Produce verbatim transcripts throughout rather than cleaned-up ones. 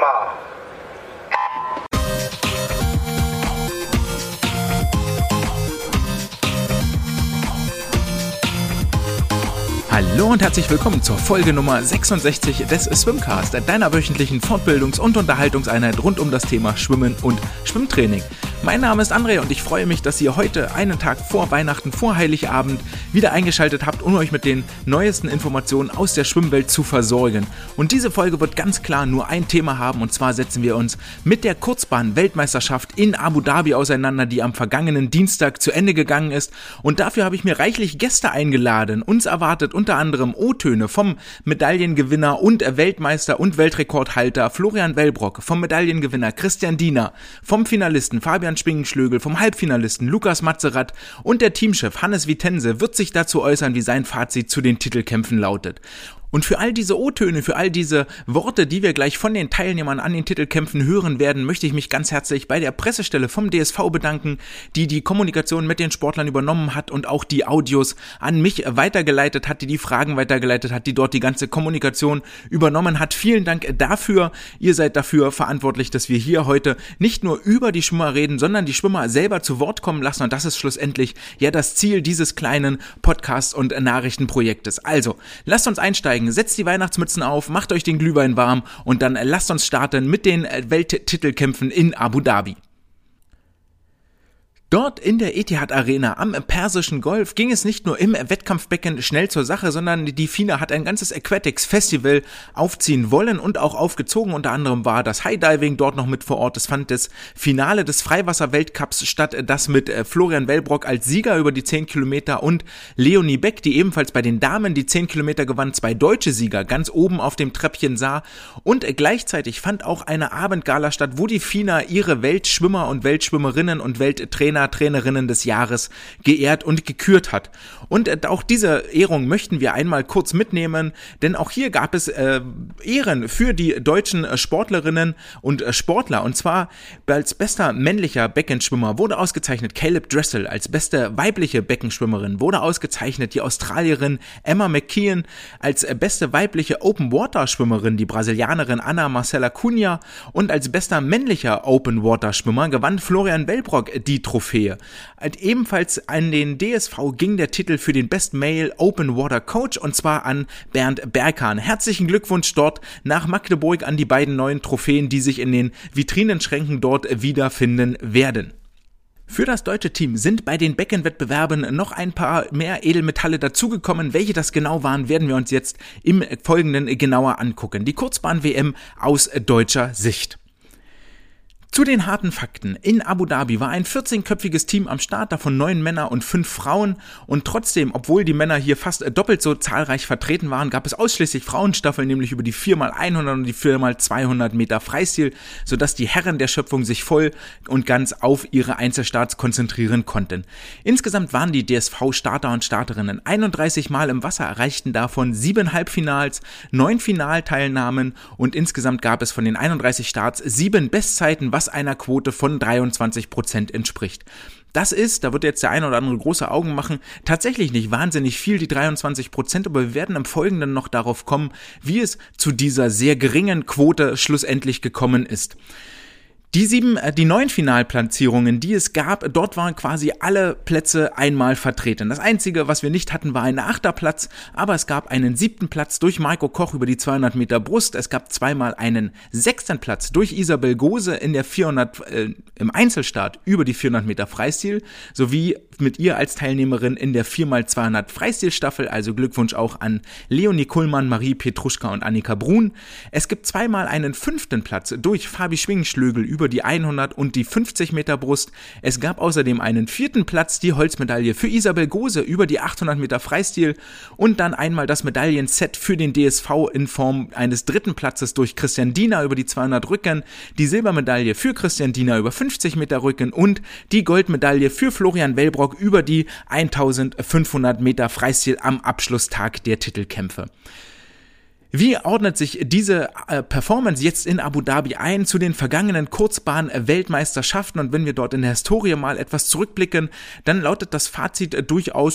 Schwimmer. Hallo und herzlich willkommen zur Folge Nummer sechsundsechzig des Swimcast, deiner wöchentlichen Fortbildungs- und Unterhaltungseinheit rund um das Thema Schwimmen und Schwimmtraining. Mein Name ist André und ich freue mich, dass ihr heute einen Tag vor Weihnachten, vor Heiligabend wieder eingeschaltet habt, um euch mit den neuesten Informationen aus der Schwimmwelt zu versorgen. Und diese Folge wird ganz klar nur ein Thema haben, und zwar setzen wir uns mit der Kurzbahn-Weltmeisterschaft in Abu Dhabi auseinander, die am vergangenen Dienstag zu Ende gegangen ist. Und dafür habe ich mir reichlich Gäste eingeladen. Uns erwartet unter anderem O-Töne vom Medaillengewinner und Weltmeister und Weltrekordhalter Florian Wellbrock, vom Medaillengewinner Christian Diener, vom Finalisten Fabian Schwingenschlögel, vom Halbfinalisten Lukas Matzerath und der Teamchef Hannes Vitense wird sich dazu äußern, wie sein Fazit zu den Titelkämpfen lautet. Und für all diese O-Töne, für all diese Worte, die wir gleich von den Teilnehmern an den Titelkämpfen hören werden, möchte ich mich ganz herzlich bei der Pressestelle vom D S V bedanken, die die Kommunikation mit den Sportlern übernommen hat und auch die Audios an mich weitergeleitet hat, die die Fragen weitergeleitet hat, die dort die ganze Kommunikation übernommen hat. Vielen Dank dafür. Ihr seid dafür verantwortlich, dass wir hier heute nicht nur über die Schwimmer reden, sondern die Schwimmer selber zu Wort kommen lassen. Und das ist schlussendlich ja das Ziel dieses kleinen Podcast- und Nachrichtenprojektes. Also, lasst uns einsteigen. Setzt die Weihnachtsmützen auf, macht euch den Glühwein warm und dann lasst uns starten mit den Welttitelkämpfen in Abu Dhabi. Dort in der Etihad Arena am Persischen Golf ging es nicht nur im Wettkampfbecken schnell zur Sache, sondern die FINA hat ein ganzes Aquatics Festival aufziehen wollen und auch aufgezogen. Unter anderem war das High Diving dort noch mit vor Ort. Es fand das Finale des Freiwasser-Weltcups statt, das mit Florian Wellbrock als Sieger über die zehn Kilometer und Leonie Beck, die ebenfalls bei den Damen die zehn Kilometer gewann, zwei deutsche Sieger ganz oben auf dem Treppchen sah. Und gleichzeitig fand auch eine Abendgala statt, wo die FINA ihre Weltschwimmer und Weltschwimmerinnen und Welttrainer Trainerinnen des Jahres geehrt und gekürt hat. Und auch diese Ehrung möchten wir einmal kurz mitnehmen, denn auch hier gab es äh, Ehren für die deutschen Sportlerinnen und Sportler. Und zwar als bester männlicher Beckenschwimmer wurde ausgezeichnet Caleb Dressel, als beste weibliche Beckenschwimmerin wurde ausgezeichnet die Australierin Emma McKeon, als beste weibliche Open-Water-Schwimmerin die Brasilianerin Ana Marcela Cunha und als bester männlicher Open-Water-Schwimmer gewann Florian Wellbrock die Trophäe. Ebenfalls an den D S V ging der Titel für den Best Male Open Water Coach und zwar an Bernd Berghahn. Herzlichen Glückwunsch dort nach Magdeburg an die beiden neuen Trophäen, die sich in den Vitrinenschränken dort wiederfinden werden. Für das deutsche Team sind bei den Beckenwettbewerben noch ein paar mehr Edelmetalle dazugekommen. Welche das genau waren, werden wir uns jetzt im Folgenden genauer angucken. Die Kurzbahn-W M aus deutscher Sicht. Zu den harten Fakten. In Abu Dhabi war ein vierzehnköpfiges Team am Start, davon neun Männer und fünf Frauen. Und trotzdem, obwohl die Männer hier fast doppelt so zahlreich vertreten waren, gab es ausschließlich Frauenstaffeln, nämlich über die vier mal hundert und die vier mal zweihundert Meter Freistil, sodass die Herren der Schöpfung sich voll und ganz auf ihre Einzelstarts konzentrieren konnten. Insgesamt waren die D S V-Starter und Starterinnen einunddreißig Mal im Wasser, erreichten davon sieben Halbfinals, neun Finalteilnahmen und insgesamt gab es von den einunddreißig Starts sieben Bestzeiten, was einer Quote von dreiundzwanzig Prozent entspricht. Das ist, da wird jetzt der eine oder andere große Augen machen, tatsächlich nicht wahnsinnig viel, die dreiundzwanzig Prozent, aber wir werden im Folgenden noch darauf kommen, wie es zu dieser sehr geringen Quote schlussendlich gekommen ist. Die sieben, die neun Finalplatzierungen, die es gab, dort waren quasi alle Plätze einmal vertreten. Das Einzige, was wir nicht hatten, war ein achter Platz, aber es gab einen siebten Platz durch Marco Koch über die zweihundert Meter Brust. Es gab zweimal einen sechsten Platz durch Isabel Gose in der vierhundert, äh, im Einzelstart über die vierhundert Meter Freistil, sowie mit ihr als Teilnehmerin in der vier mal zweihundert Freistilstaffel, also Glückwunsch auch an Leonie Kullmann, Marie Petruschka und Annika Brun. Es gibt zweimal einen fünften Platz durch Fabi Schwingenschlögel über die hundert und die fünfzig Meter Brust. Es gab außerdem einen vierten Platz, die Holzmedaille für Isabel Gose über die achthundert Meter Freistil und dann einmal das Medaillenset für den D S V in Form eines dritten Platzes durch Christian Diener über die zweihundert Rücken, die Silbermedaille für Christian Diener über fünfzig Meter Rücken und die Goldmedaille für Florian Wellbrock über die eintausendfünfhundert Meter Freistil am Abschlusstag der Titelkämpfe. Wie ordnet sich diese äh, Performance jetzt in Abu Dhabi ein zu den vergangenen Kurzbahn-Weltmeisterschaften? Und wenn wir dort in der Historie mal etwas zurückblicken, dann lautet das Fazit äh, durchaus äh,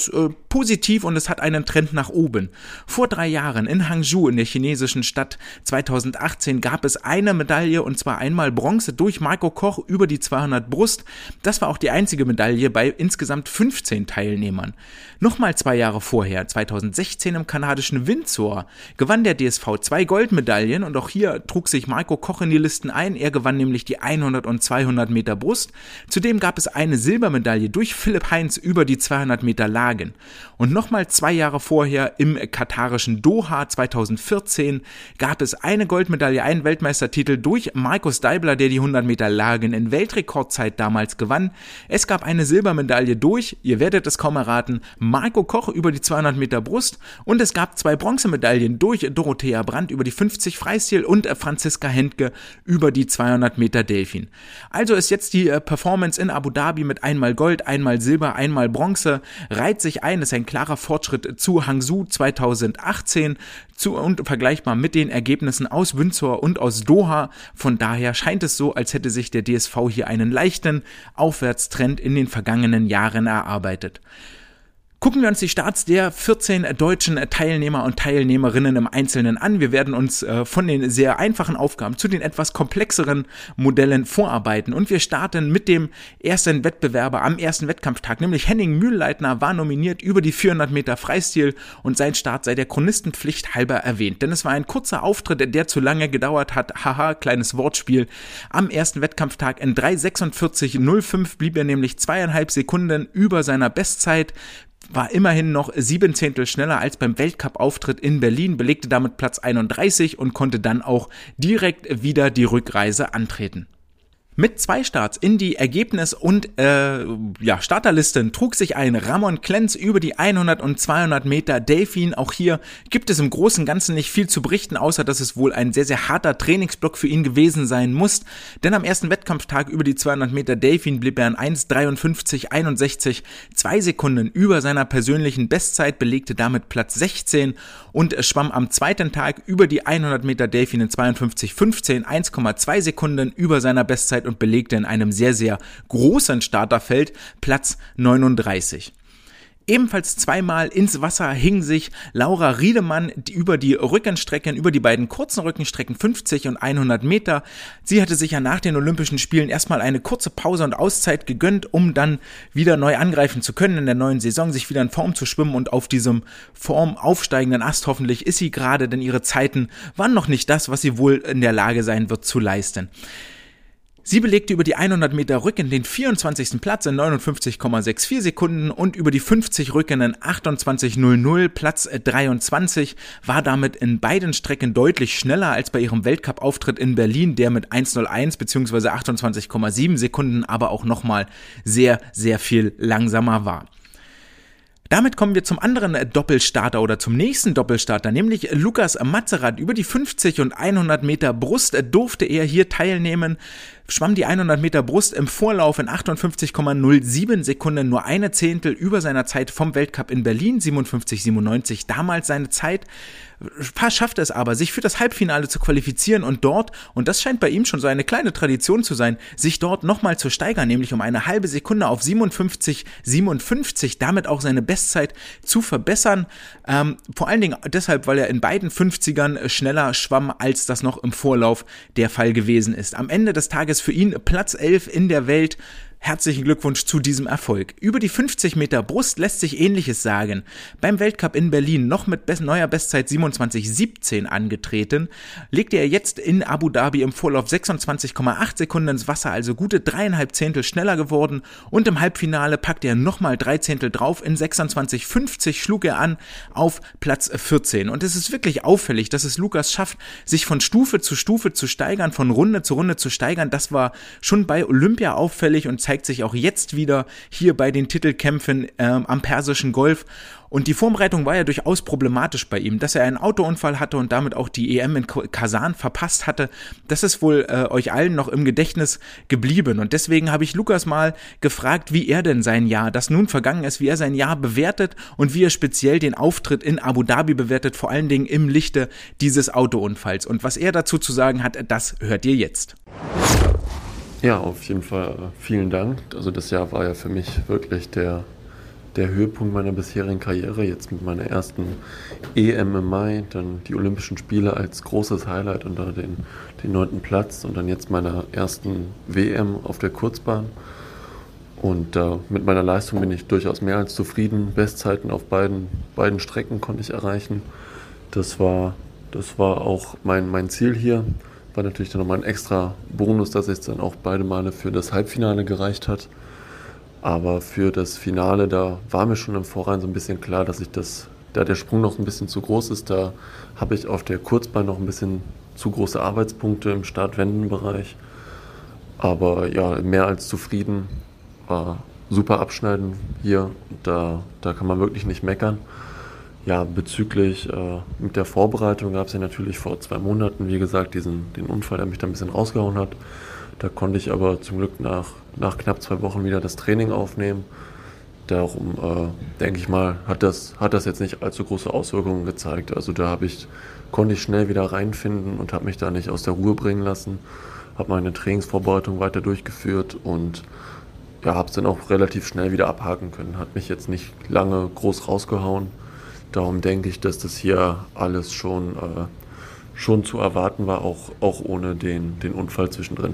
positiv und es hat einen Trend nach oben. Vor drei Jahren in Hangzhou in der chinesischen Stadt zweitausendachtzehn gab es eine Medaille und zwar einmal Bronze durch Marco Koch über die zweihundert Brust. Das war auch die einzige Medaille bei insgesamt fünfzehn Teilnehmern. Nochmal zwei Jahre vorher, zweitausendsechzehn im kanadischen Windsor, gewann der D S V zwei Goldmedaillen und auch hier trug sich Marco Koch in die Listen ein. Er gewann nämlich die hundert und zweihundert Meter Brust. Zudem gab es eine Silbermedaille durch Philipp Heinz über die zweihundert Meter Lagen. Und nochmal zwei Jahre vorher im katarischen Doha zweitausendvierzehn gab es eine Goldmedaille, einen Weltmeistertitel durch Markus Deibler, der die hundert Meter Lagen in Weltrekordzeit damals gewann. Es gab eine Silbermedaille durch, ihr werdet es kaum erraten, Marco Koch über die zweihundert Meter Brust und es gab zwei Bronzemedaillen durch Dorothea Brandt über die fünfzig Freistil und Franziska Hentke über die zweihundert Meter Delfin. Also ist jetzt die Performance in Abu Dhabi mit einmal Gold, einmal Silber, einmal Bronze, reiht sich ein, ist ein klarer Fortschritt zu Hangzhou zweitausendachtzehn zu, und vergleichbar mit den Ergebnissen aus Windsor und aus Doha. Von daher scheint es so, als hätte sich der D S V hier einen leichten Aufwärtstrend in den vergangenen Jahren erarbeitet. Gucken wir uns die Starts der vierzehn deutschen Teilnehmer und Teilnehmerinnen im Einzelnen an. Wir werden uns äh, von den sehr einfachen Aufgaben zu den etwas komplexeren Modellen vorarbeiten. Und wir starten mit dem ersten Wettbewerber am ersten Wettkampftag, nämlich Henning Mühlleitner war nominiert über die vierhundert Meter Freistil und sein Start sei der Chronistenpflicht halber erwähnt. Denn es war ein kurzer Auftritt, der zu lange gedauert hat. Haha, kleines Wortspiel. Am ersten Wettkampftag in drei sechsundvierzig null fünf blieb er nämlich zweieinhalb Sekunden über seiner Bestzeit. War immerhin noch sieben Zehntel schneller als beim Weltcup-Auftritt in Berlin, belegte damit Platz einunddreißig und konnte dann auch direkt wieder die Rückreise antreten. Mit zwei Starts in die Ergebnis- und äh, ja, Starterlisten trug sich ein Ramon Klenz über die hundert und zweihundert Meter Delfin. Auch hier gibt es im Großen und Ganzen nicht viel zu berichten, außer dass es wohl ein sehr, sehr harter Trainingsblock für ihn gewesen sein muss. Denn am ersten Wettkampftag über die zweihundert Meter Delfin blieb er in eins dreiundfünfzig einundsechzig, zwei Sekunden über seiner persönlichen Bestzeit, belegte damit Platz sechzehn und schwamm am zweiten Tag über die hundert Meter Delfin in zweiundfünfzig fünfzehn, eins Komma zwei Sekunden über seiner Bestzeit und belegte in einem sehr, sehr großen Starterfeld Platz neununddreißig. Ebenfalls zweimal ins Wasser hing sich Laura Riedemann über die Rückenstrecken, über die beiden kurzen Rückenstrecken fünfzig und hundert Meter. Sie hatte sich ja nach den Olympischen Spielen erstmal eine kurze Pause und Auszeit gegönnt, um dann wieder neu angreifen zu können in der neuen Saison, sich wieder in Form zu schwimmen und auf diesem Form aufsteigenden Ast hoffentlich ist sie gerade, denn ihre Zeiten waren noch nicht das, was sie wohl in der Lage sein wird zu leisten. Sie belegte über die hundert Meter Rücken den vierundzwanzigsten Platz in neunundfünfzig Komma vierundsechzig Sekunden und über die fünfzig Rücken in achtundzwanzig Komma null null, Platz dreiundzwanzig, war damit in beiden Strecken deutlich schneller als bei ihrem Weltcup-Auftritt in Berlin, der mit eins Komma null eins bzw. achtundzwanzig Komma sieben Sekunden aber auch nochmal sehr, sehr viel langsamer war. Damit kommen wir zum anderen Doppelstarter oder zum nächsten Doppelstarter, nämlich Lukas Mazerat. Über die fünfzig und hundert Meter Brust durfte er hier teilnehmen, schwamm die hundert Meter Brust im Vorlauf in achtundfünfzig Komma null sieben Sekunden, nur eine Zehntel über seiner Zeit vom Weltcup in Berlin, siebenundfünfzig Komma siebenundneunzig damals seine Zeit. Schaffte es aber, sich für das Halbfinale zu qualifizieren und dort, und das scheint bei ihm schon so eine kleine Tradition zu sein, sich dort nochmal zu steigern, nämlich um eine halbe Sekunde auf siebenundfünfzig Komma siebenundfünfzig, damit auch seine Bestzeit zu verbessern. Ähm, vor allen Dingen deshalb, weil er in beiden fünfzigern schneller schwamm, als das noch im Vorlauf der Fall gewesen ist. Am Ende des Tages für ihn Platz elf in der Welt. Herzlichen Glückwunsch zu diesem Erfolg. Über die fünfzig Meter Brust lässt sich Ähnliches sagen. Beim Weltcup in Berlin noch mit neuer Bestzeit siebenundzwanzig Komma siebzehn angetreten, legte er jetzt in Abu Dhabi im Vorlauf sechsundzwanzig Komma acht Sekunden ins Wasser, also gute dreieinhalb Zehntel schneller geworden und im Halbfinale packte er nochmal drei Zehntel drauf, in sechsundzwanzig Komma fünfzig schlug er an auf Platz vierzehn und es ist wirklich auffällig, dass es Lukas schafft, sich von Stufe zu Stufe zu steigern, von Runde zu Runde zu steigern. Das war schon bei Olympia auffällig und zeigt sich auch jetzt wieder hier bei den Titelkämpfen ähm, am Persischen Golf. Und die Vorbereitung war ja durchaus problematisch bei ihm, dass er einen Autounfall hatte und damit auch die E M in Kasan verpasst hatte. Das ist wohl äh, euch allen noch im Gedächtnis geblieben. Und deswegen habe ich Lukas mal gefragt, wie er denn sein Jahr, das nun vergangen ist, wie er sein Jahr bewertet und wie er speziell den Auftritt in Abu Dhabi bewertet, vor allen Dingen im Lichte dieses Autounfalls. Und was er dazu zu sagen hat, das hört ihr jetzt. Ja, auf jeden Fall vielen Dank. Also das Jahr war ja für mich wirklich der der Höhepunkt meiner bisherigen Karriere, jetzt mit meiner ersten E M im Mai, dann die Olympischen Spiele als großes Highlight und da den, den neunten Platz und dann jetzt meiner ersten W M auf der Kurzbahn. Und äh, mit meiner Leistung bin ich durchaus mehr als zufrieden. Bestzeiten auf beiden, beiden Strecken konnte ich erreichen. Das war, das war auch mein, mein Ziel hier. War natürlich dann nochmal ein extra Bonus, dass es dann auch beide Male für das Halbfinale gereicht hat. Aber für das Finale, da war mir schon im Vorhinein so ein bisschen klar, dass ich das, da der Sprung noch ein bisschen zu groß ist, da habe ich auf der Kurzbahn noch ein bisschen zu große Arbeitspunkte im Start-Wenden-Bereich. Aber ja, mehr als zufrieden, war super abschneiden hier, da, da kann man wirklich nicht meckern. Ja, bezüglich äh, mit der Vorbereitung gab es ja natürlich vor zwei Monaten, wie gesagt, diesen den Unfall, der mich da ein bisschen rausgehauen hat. Da konnte ich aber zum Glück nach, nach knapp zwei Wochen wieder das Training aufnehmen. Darum, äh, denke ich mal, hat das, hat das jetzt nicht allzu große Auswirkungen gezeigt. Also da habe ich, konnte ich schnell wieder reinfinden und habe mich da nicht aus der Ruhe bringen lassen. Habe meine Trainingsvorbereitung weiter durchgeführt und ja, habe es dann auch relativ schnell wieder abhaken können. Hat mich jetzt nicht lange groß rausgehauen. Darum denke ich, dass das hier alles schon, äh, schon zu erwarten war, auch, auch ohne den, den Unfall zwischendrin.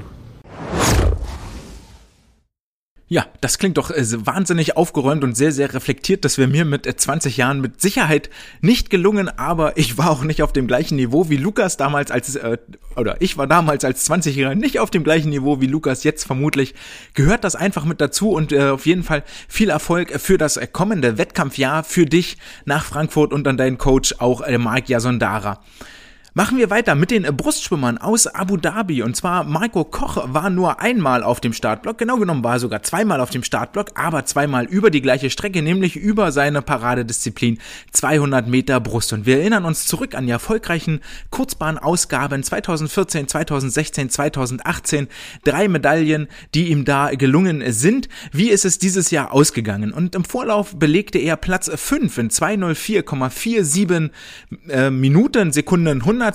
Ja, das klingt doch äh, wahnsinnig aufgeräumt und sehr, sehr reflektiert. Das wäre mir mit äh, zwanzig Jahren mit Sicherheit nicht gelungen, aber ich war auch nicht auf dem gleichen Niveau wie Lukas damals als, äh, oder ich war damals als zwanzigjähriger nicht auf dem gleichen Niveau wie Lukas jetzt vermutlich. Gehört das einfach mit dazu und äh, auf jeden Fall viel Erfolg für das äh, kommende Wettkampfjahr für dich nach Frankfurt und an deinen Coach auch äh, Marc Jasondara. Machen wir weiter mit den Brustschwimmern aus Abu Dhabi und zwar Marco Koch war nur einmal auf dem Startblock, genau genommen war er sogar zweimal auf dem Startblock, aber zweimal über die gleiche Strecke, nämlich über seine Paradedisziplin zweihundert Meter Brust und wir erinnern uns zurück an die erfolgreichen Kurzbahnausgaben zweitausendvierzehn, zweitausendsechzehn, zweitausendachtzehn, drei Medaillen, die ihm da gelungen sind. Wie ist es dieses Jahr ausgegangen? Und im Vorlauf belegte er Platz fünf in zweihundertvier Komma siebenundvierzig äh, Minuten, Sekunden, hundert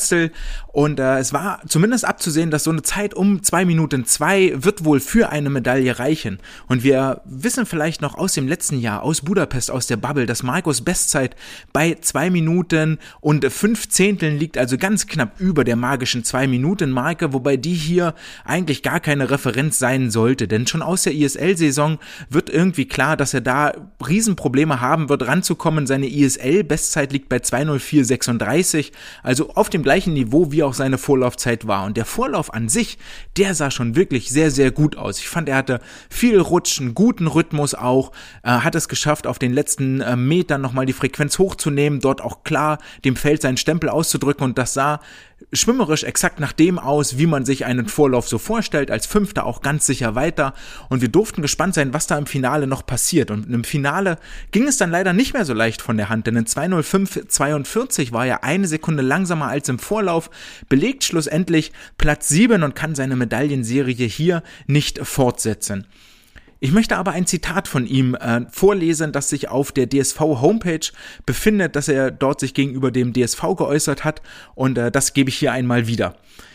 und äh, es war zumindest abzusehen, dass so eine Zeit um zwei Minuten zwei wird wohl für eine Medaille reichen. Und wir wissen vielleicht noch aus dem letzten Jahr, aus Budapest, aus der Bubble, dass Marcos Bestzeit bei zwei Minuten und fünf Zehnteln liegt, also ganz knapp über der magischen zwei Minuten Marke, wobei die hier eigentlich gar keine Referenz sein sollte, denn schon aus der I S L-Saison wird irgendwie klar, dass er da Riesenprobleme haben wird, ranzukommen. Seine I S L-Bestzeit liegt bei zwei null vier sechsunddreißig, also auf dem gleichen Niveau, wie auch seine Vorlaufzeit war. Und der Vorlauf an sich, der sah schon wirklich sehr, sehr gut aus. Ich fand, er hatte viel Rutschen, guten Rhythmus auch, äh, hat es geschafft, auf den letzten äh, Metern nochmal die Frequenz hochzunehmen, dort auch klar dem Feld seinen Stempel auszudrücken und das sah schwimmerisch exakt nach dem aus, wie man sich einen Vorlauf so vorstellt, als Fünfter auch ganz sicher weiter und wir durften gespannt sein, was da im Finale noch passiert und im Finale ging es dann leider nicht mehr so leicht von der Hand, denn in zwei null fünf zweiundvierzig war er eine Sekunde langsamer als im Vorlauf, belegt schlussendlich Platz sieben und kann seine Medaillenserie hier nicht fortsetzen. Ich möchte aber ein Zitat von ihm äh, vorlesen, das sich auf der D S V-Homepage befindet, dass er dort sich gegenüber dem D S V geäußert hat und äh, das gebe ich hier einmal wieder.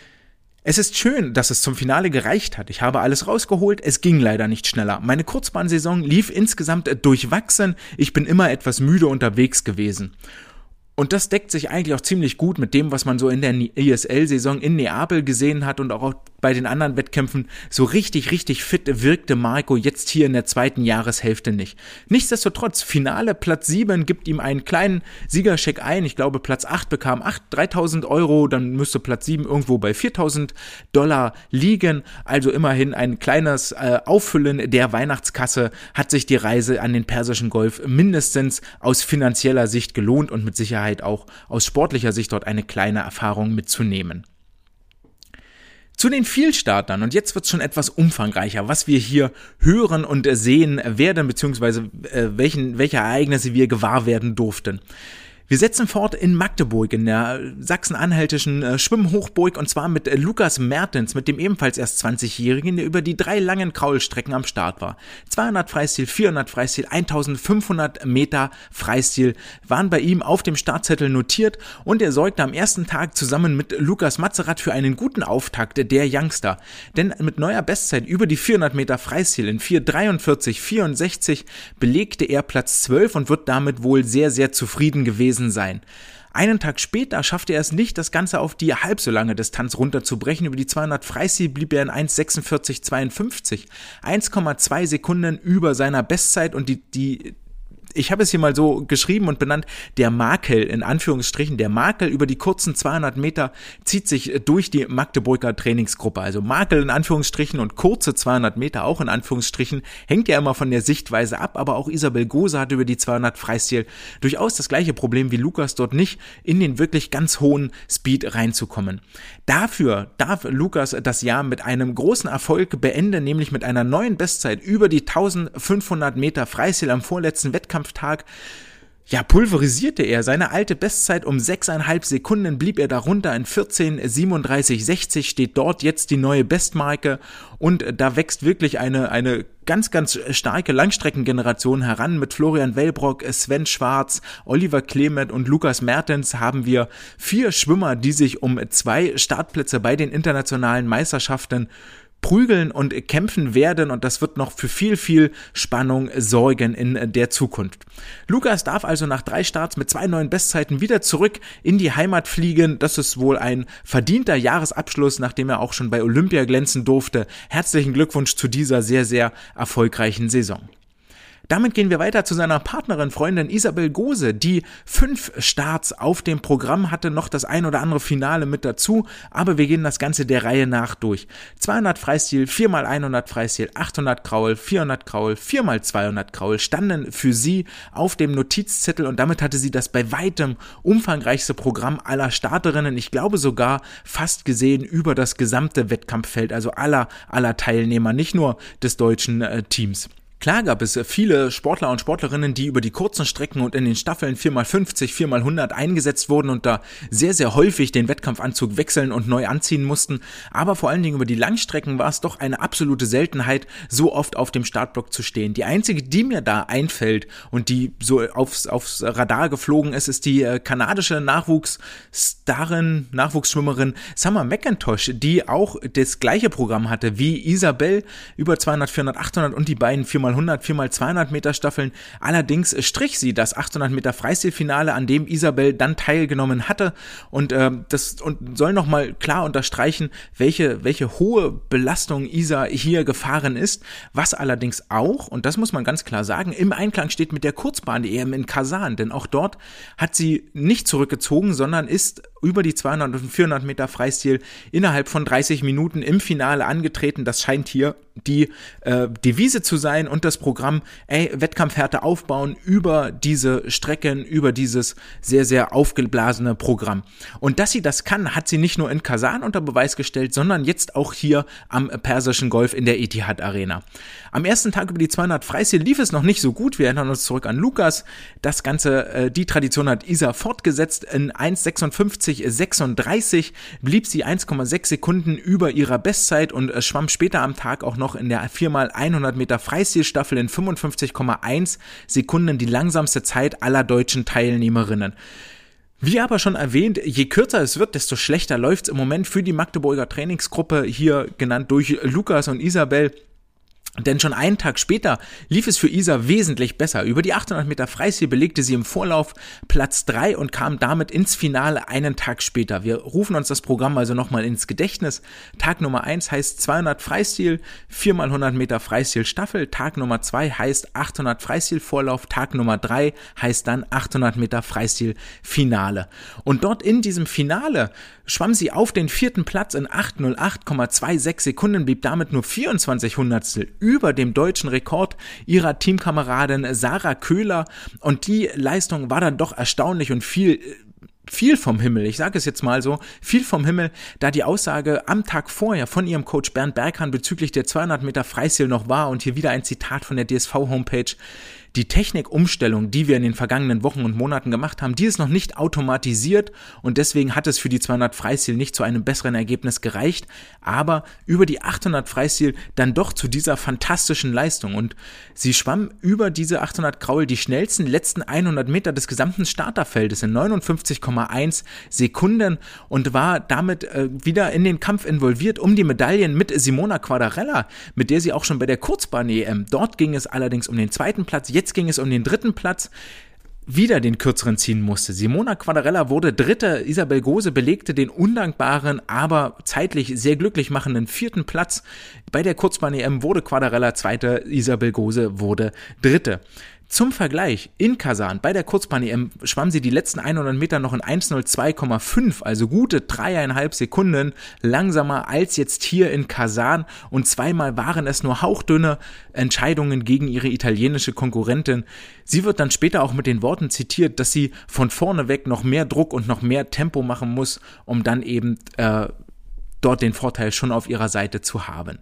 Es ist schön, dass es zum Finale gereicht hat. Ich habe alles rausgeholt, es ging leider nicht schneller. Meine Kurzbahnsaison lief insgesamt durchwachsen, ich bin immer etwas müde unterwegs gewesen. Und das deckt sich eigentlich auch ziemlich gut mit dem, was man so in der I S L-Saison in Neapel gesehen hat und auch bei den anderen Wettkämpfen. So richtig, richtig fit wirkte Marco jetzt hier in der zweiten Jahreshälfte nicht. Nichtsdestotrotz, Finale Platz sieben gibt ihm einen kleinen Siegerscheck ein. Ich glaube, Platz acht bekam dreitausend Euro, dann müsste Platz sieben irgendwo bei viertausend Dollar liegen. Also immerhin ein kleines äh, Auffüllen der Weihnachtskasse hat sich die Reise an den Persischen Golf mindestens aus finanzieller Sicht gelohnt und mit Sicherheit auch aus sportlicher Sicht dort eine kleine Erfahrung mitzunehmen. Zu den Vielstartern, und jetzt wird es schon etwas umfangreicher, was wir hier hören und sehen werden, beziehungsweise äh, welchen, welche Ereignisse wir gewahr werden durften. Wir setzen fort in Magdeburg, in der sachsen-anhaltischen äh, Schwimmhochburg, und zwar mit äh, Lukas Mertens, mit dem ebenfalls erst zwanzigjährigen, der über die drei langen Kraulstrecken am Start war. zweihundert Freistil, vierhundert Freistil, eintausendfünfhundert Meter Freistil waren bei ihm auf dem Startzettel notiert, und er sorgte am ersten Tag zusammen mit Lukas Matzerath für einen guten Auftakt der Youngster. Denn mit neuer Bestzeit über die vierhundert Meter Freistil in vier dreiundvierzig vierundsechzig belegte er Platz zwölf und wird damit wohl sehr, sehr zufrieden gewesen sein. Einen Tag später schaffte er es nicht, das Ganze auf die halb so lange Distanz runterzubrechen. Über die zweihundert Freistil blieb er in eins sechsundvierzig zweiundfünfzig, eins Komma zwei Sekunden über seiner Bestzeit, und die, die ich habe es hier mal so geschrieben und benannt, der Makel, in Anführungsstrichen, der Makel über die kurzen zweihundert Meter zieht sich durch die Magdeburger Trainingsgruppe. Also Makel in Anführungsstrichen und kurze zweihundert Meter auch in Anführungsstrichen, hängt ja immer von der Sichtweise ab, aber auch Isabel Gose hat über die zweihundert Freistil durchaus das gleiche Problem wie Lukas, dort nicht in den wirklich ganz hohen Speed reinzukommen. Dafür darf Lukas das Jahr mit einem großen Erfolg beenden, nämlich mit einer neuen Bestzeit über die eintausendfünfhundert Meter Freistil am vorletzten Wettkampf Tag. Ja, pulverisierte er seine alte Bestzeit um sechseinhalb Sekunden, blieb er darunter in vierzehn siebenunddreißig sechzig, steht dort jetzt die neue Bestmarke, und da wächst wirklich eine, eine ganz, ganz starke Langstreckengeneration heran. Mit Florian Wellbrock, Sven Schwarz, Oliver Clement und Lukas Mertens haben wir vier Schwimmer, die sich um zwei Startplätze bei den internationalen Meisterschaften prügeln und kämpfen werden, und das wird noch für viel, viel Spannung sorgen in der Zukunft. Lukas darf also nach drei Starts mit zwei neuen Bestzeiten wieder zurück in die Heimat fliegen. Das ist wohl ein verdienter Jahresabschluss, nachdem er auch schon bei Olympia glänzen durfte. Herzlichen Glückwunsch zu dieser sehr, sehr erfolgreichen Saison. Damit gehen wir weiter zu seiner Partnerin, Freundin Isabel Gose, die fünf Starts auf dem Programm hatte, noch das ein oder andere Finale mit dazu, aber wir gehen das Ganze der Reihe nach durch. zweihundert Freistil, vier mal hundert Freistil, achthundert Kraul, vierhundert Kraul, vier mal zweihundert Kraul standen für sie auf dem Notizzettel, und damit hatte sie das bei weitem umfangreichste Programm aller Starterinnen, ich glaube sogar fast gesehen über das gesamte Wettkampffeld, also aller, aller Teilnehmer, nicht nur des deutschen äh, Teams. Klar gab es viele Sportler und Sportlerinnen, die über die kurzen Strecken und in den Staffeln vier mal fünfzig, vier mal hundert eingesetzt wurden und da sehr, sehr häufig den Wettkampfanzug wechseln und neu anziehen mussten. Aber vor allen Dingen über die Langstrecken war es doch eine absolute Seltenheit, so oft auf dem Startblock zu stehen. Die einzige, die mir da einfällt und die so aufs, aufs Radar geflogen ist, ist die äh, kanadische Nachwuchsstarin, Nachwuchsschwimmerin Summer McIntosh, die auch das gleiche Programm hatte wie Isabel, über zweihundert, vierhundert, achthundert und die beiden vier mal hundert, vier mal zweihundert Meter Staffeln. Allerdings strich sie das achthundert Meter Freistilfinale, an dem Isabel dann teilgenommen hatte, und äh, das und soll nochmal klar unterstreichen, welche welche hohe Belastung Isa hier gefahren ist, was allerdings auch, und das muss man ganz klar sagen, im Einklang steht mit der Kurzbahn-E M in Kasan, denn auch dort hat sie nicht zurückgezogen, sondern ist über die zweihundert und vierhundert Meter Freistil innerhalb von dreißig Minuten im Finale angetreten. Das scheint hier die äh, Devise zu sein und das Programm, ey, Wettkampfhärte aufbauen über diese Strecken, über dieses sehr, sehr aufgeblasene Programm. Und dass sie das kann, hat sie nicht nur in Kasan unter Beweis gestellt, sondern jetzt auch hier am Persischen Golf in der Etihad Arena. Am ersten Tag über die zweihundert Freistil lief es noch nicht so gut. Wir erinnern uns zurück an Lukas. Das Ganze, äh, die Tradition hat Isa fortgesetzt. In eins sechsundfünfzig sechsunddreißig blieb sie eins Komma sechs Sekunden über ihrer Bestzeit und äh, schwamm später am Tag auch noch in der vier mal hundert Meter Freistilstaffel in fünfundfünfzig Komma eins Sekunden die langsamste Zeit aller deutschen Teilnehmerinnen. Wie aber schon erwähnt, je kürzer es wird, desto schlechter läuft es im Moment für die Magdeburger Trainingsgruppe, hier genannt durch Lukas und Isabel. Denn schon einen Tag später lief es für Isa wesentlich besser. Über die achthundert Meter Freistil belegte sie im Vorlauf Platz drei und kam damit ins Finale einen Tag später. Wir rufen uns das Programm also nochmal ins Gedächtnis. Tag Nummer eins heißt zweihundert Freistil, vier mal hundert Meter Freistil Staffel. Tag Nummer zwei heißt achthundert Freistil Vorlauf. Tag Nummer drei heißt dann achthundert Meter Freistil Finale. Und dort in diesem Finale schwamm sie auf den vierten Platz in achthundertacht Komma sechsundzwanzig Sekunden, blieb damit nur vierundzwanzig Hundertstel über dem deutschen Rekord ihrer Teamkameradin Sarah Köhler, und die Leistung war dann doch erstaunlich und viel viel vom Himmel, ich sage es jetzt mal so, viel vom Himmel, da die Aussage am Tag vorher von ihrem Coach Bernd Berghahn bezüglich der zweihundert Meter Freistil noch war, und hier wieder ein Zitat von der D S V-Homepage: Die Technikumstellung, die wir in den vergangenen Wochen und Monaten gemacht haben, die ist noch nicht automatisiert, und deswegen hat es für die zweihundert Freistil nicht zu einem besseren Ergebnis gereicht, aber über die achthundert Freistil dann doch zu dieser fantastischen Leistung, und sie schwamm über diese achthundert Kraul die schnellsten letzten hundert Meter des gesamten Starterfeldes in neunundfünfzig Komma eins Sekunden und war damit äh, wieder in den Kampf involviert um die Medaillen mit Simona Quadarella, mit der sie auch schon bei der Kurzbahn-E M, dort ging es allerdings um den zweiten Platz, jetzt ging es um den dritten Platz, wieder den kürzeren ziehen musste. Simona Quadarella wurde Dritte, Isabel Gose belegte den undankbaren, aber zeitlich sehr glücklich machenden vierten Platz. Bei der Kurzbahn-E M wurde Quadarella Zweite, Isabel Gose wurde Dritte. Zum Vergleich, in Kasan, bei der Kurzbahn-E M schwamm sie die letzten hundert Meter noch in eins null zwei Komma fünf, also gute dreieinhalb Sekunden langsamer als jetzt hier in Kasan, und zweimal waren es nur hauchdünne Entscheidungen gegen ihre italienische Konkurrentin. Sie wird dann später auch mit den Worten zitiert, dass sie von vorne weg noch mehr Druck und noch mehr Tempo machen muss, um dann eben äh, dort den Vorteil schon auf ihrer Seite zu haben.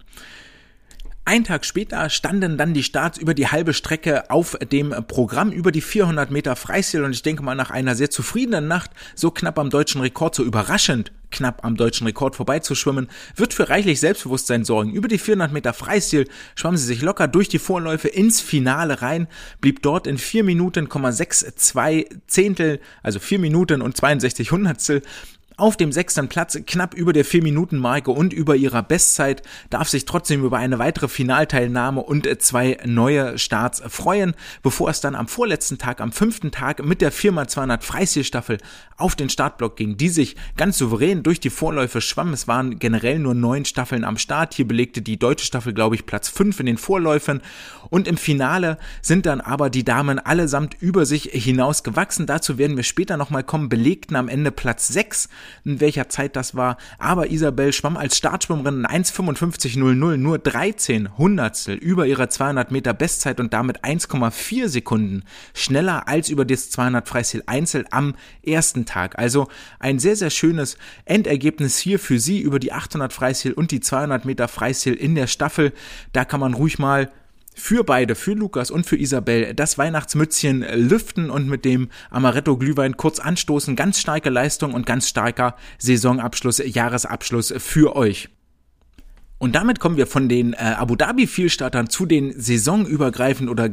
Ein Tag später standen dann die Starts über die halbe Strecke auf dem Programm, über die vierhundert Meter Freistil, und ich denke mal, nach einer sehr zufriedenen Nacht, so knapp am deutschen Rekord, so überraschend knapp am deutschen Rekord vorbeizuschwimmen, wird für reichlich Selbstbewusstsein sorgen. Über die vierhundert Meter Freistil schwamm sie sich locker durch die Vorläufe ins Finale rein, blieb dort in vier Minuten, sechs zwei Zehntel, also vier Minuten und zweiundsechzig Hundertstel, auf dem sechsten Platz, knapp über der vier Minuten Marke und über ihrer Bestzeit, darf sich trotzdem über eine weitere Finalteilnahme und zwei neue Starts freuen, bevor es dann am vorletzten Tag, am fünften Tag mit der vier mal zweihundert Freistilstaffel auf den Startblock ging, die sich ganz souverän durch die Vorläufe schwamm. Es waren generell nur neun Staffeln am Start, hier belegte die deutsche Staffel, glaube ich, Platz fünf in den Vorläufen, und im Finale sind dann aber die Damen allesamt über sich hinaus gewachsen. Dazu werden wir später nochmal kommen, belegten am Ende Platz sechs, in welcher Zeit das war, aber Isabel schwamm als Startschwimmerin in eins fünfundfünfzig null null nur dreizehn Hundertstel über ihrer zweihundert Meter Bestzeit und damit eins Komma vier Sekunden schneller als über das zweihundert Freistil Einzel am ersten Tag. Also ein sehr, sehr schönes Endergebnis hier für sie über die achthundert Freistil und die zweihundert Meter Freistil in der Staffel. Da kann man ruhig mal für beide, für Lukas und für Isabel, das Weihnachtsmützchen lüften und mit dem Amaretto-Glühwein kurz anstoßen. Ganz starke Leistung und ganz starker Saisonabschluss, Jahresabschluss für euch. Und damit kommen wir von den äh, Abu Dhabi Vielstartern zu den saisonübergreifend oder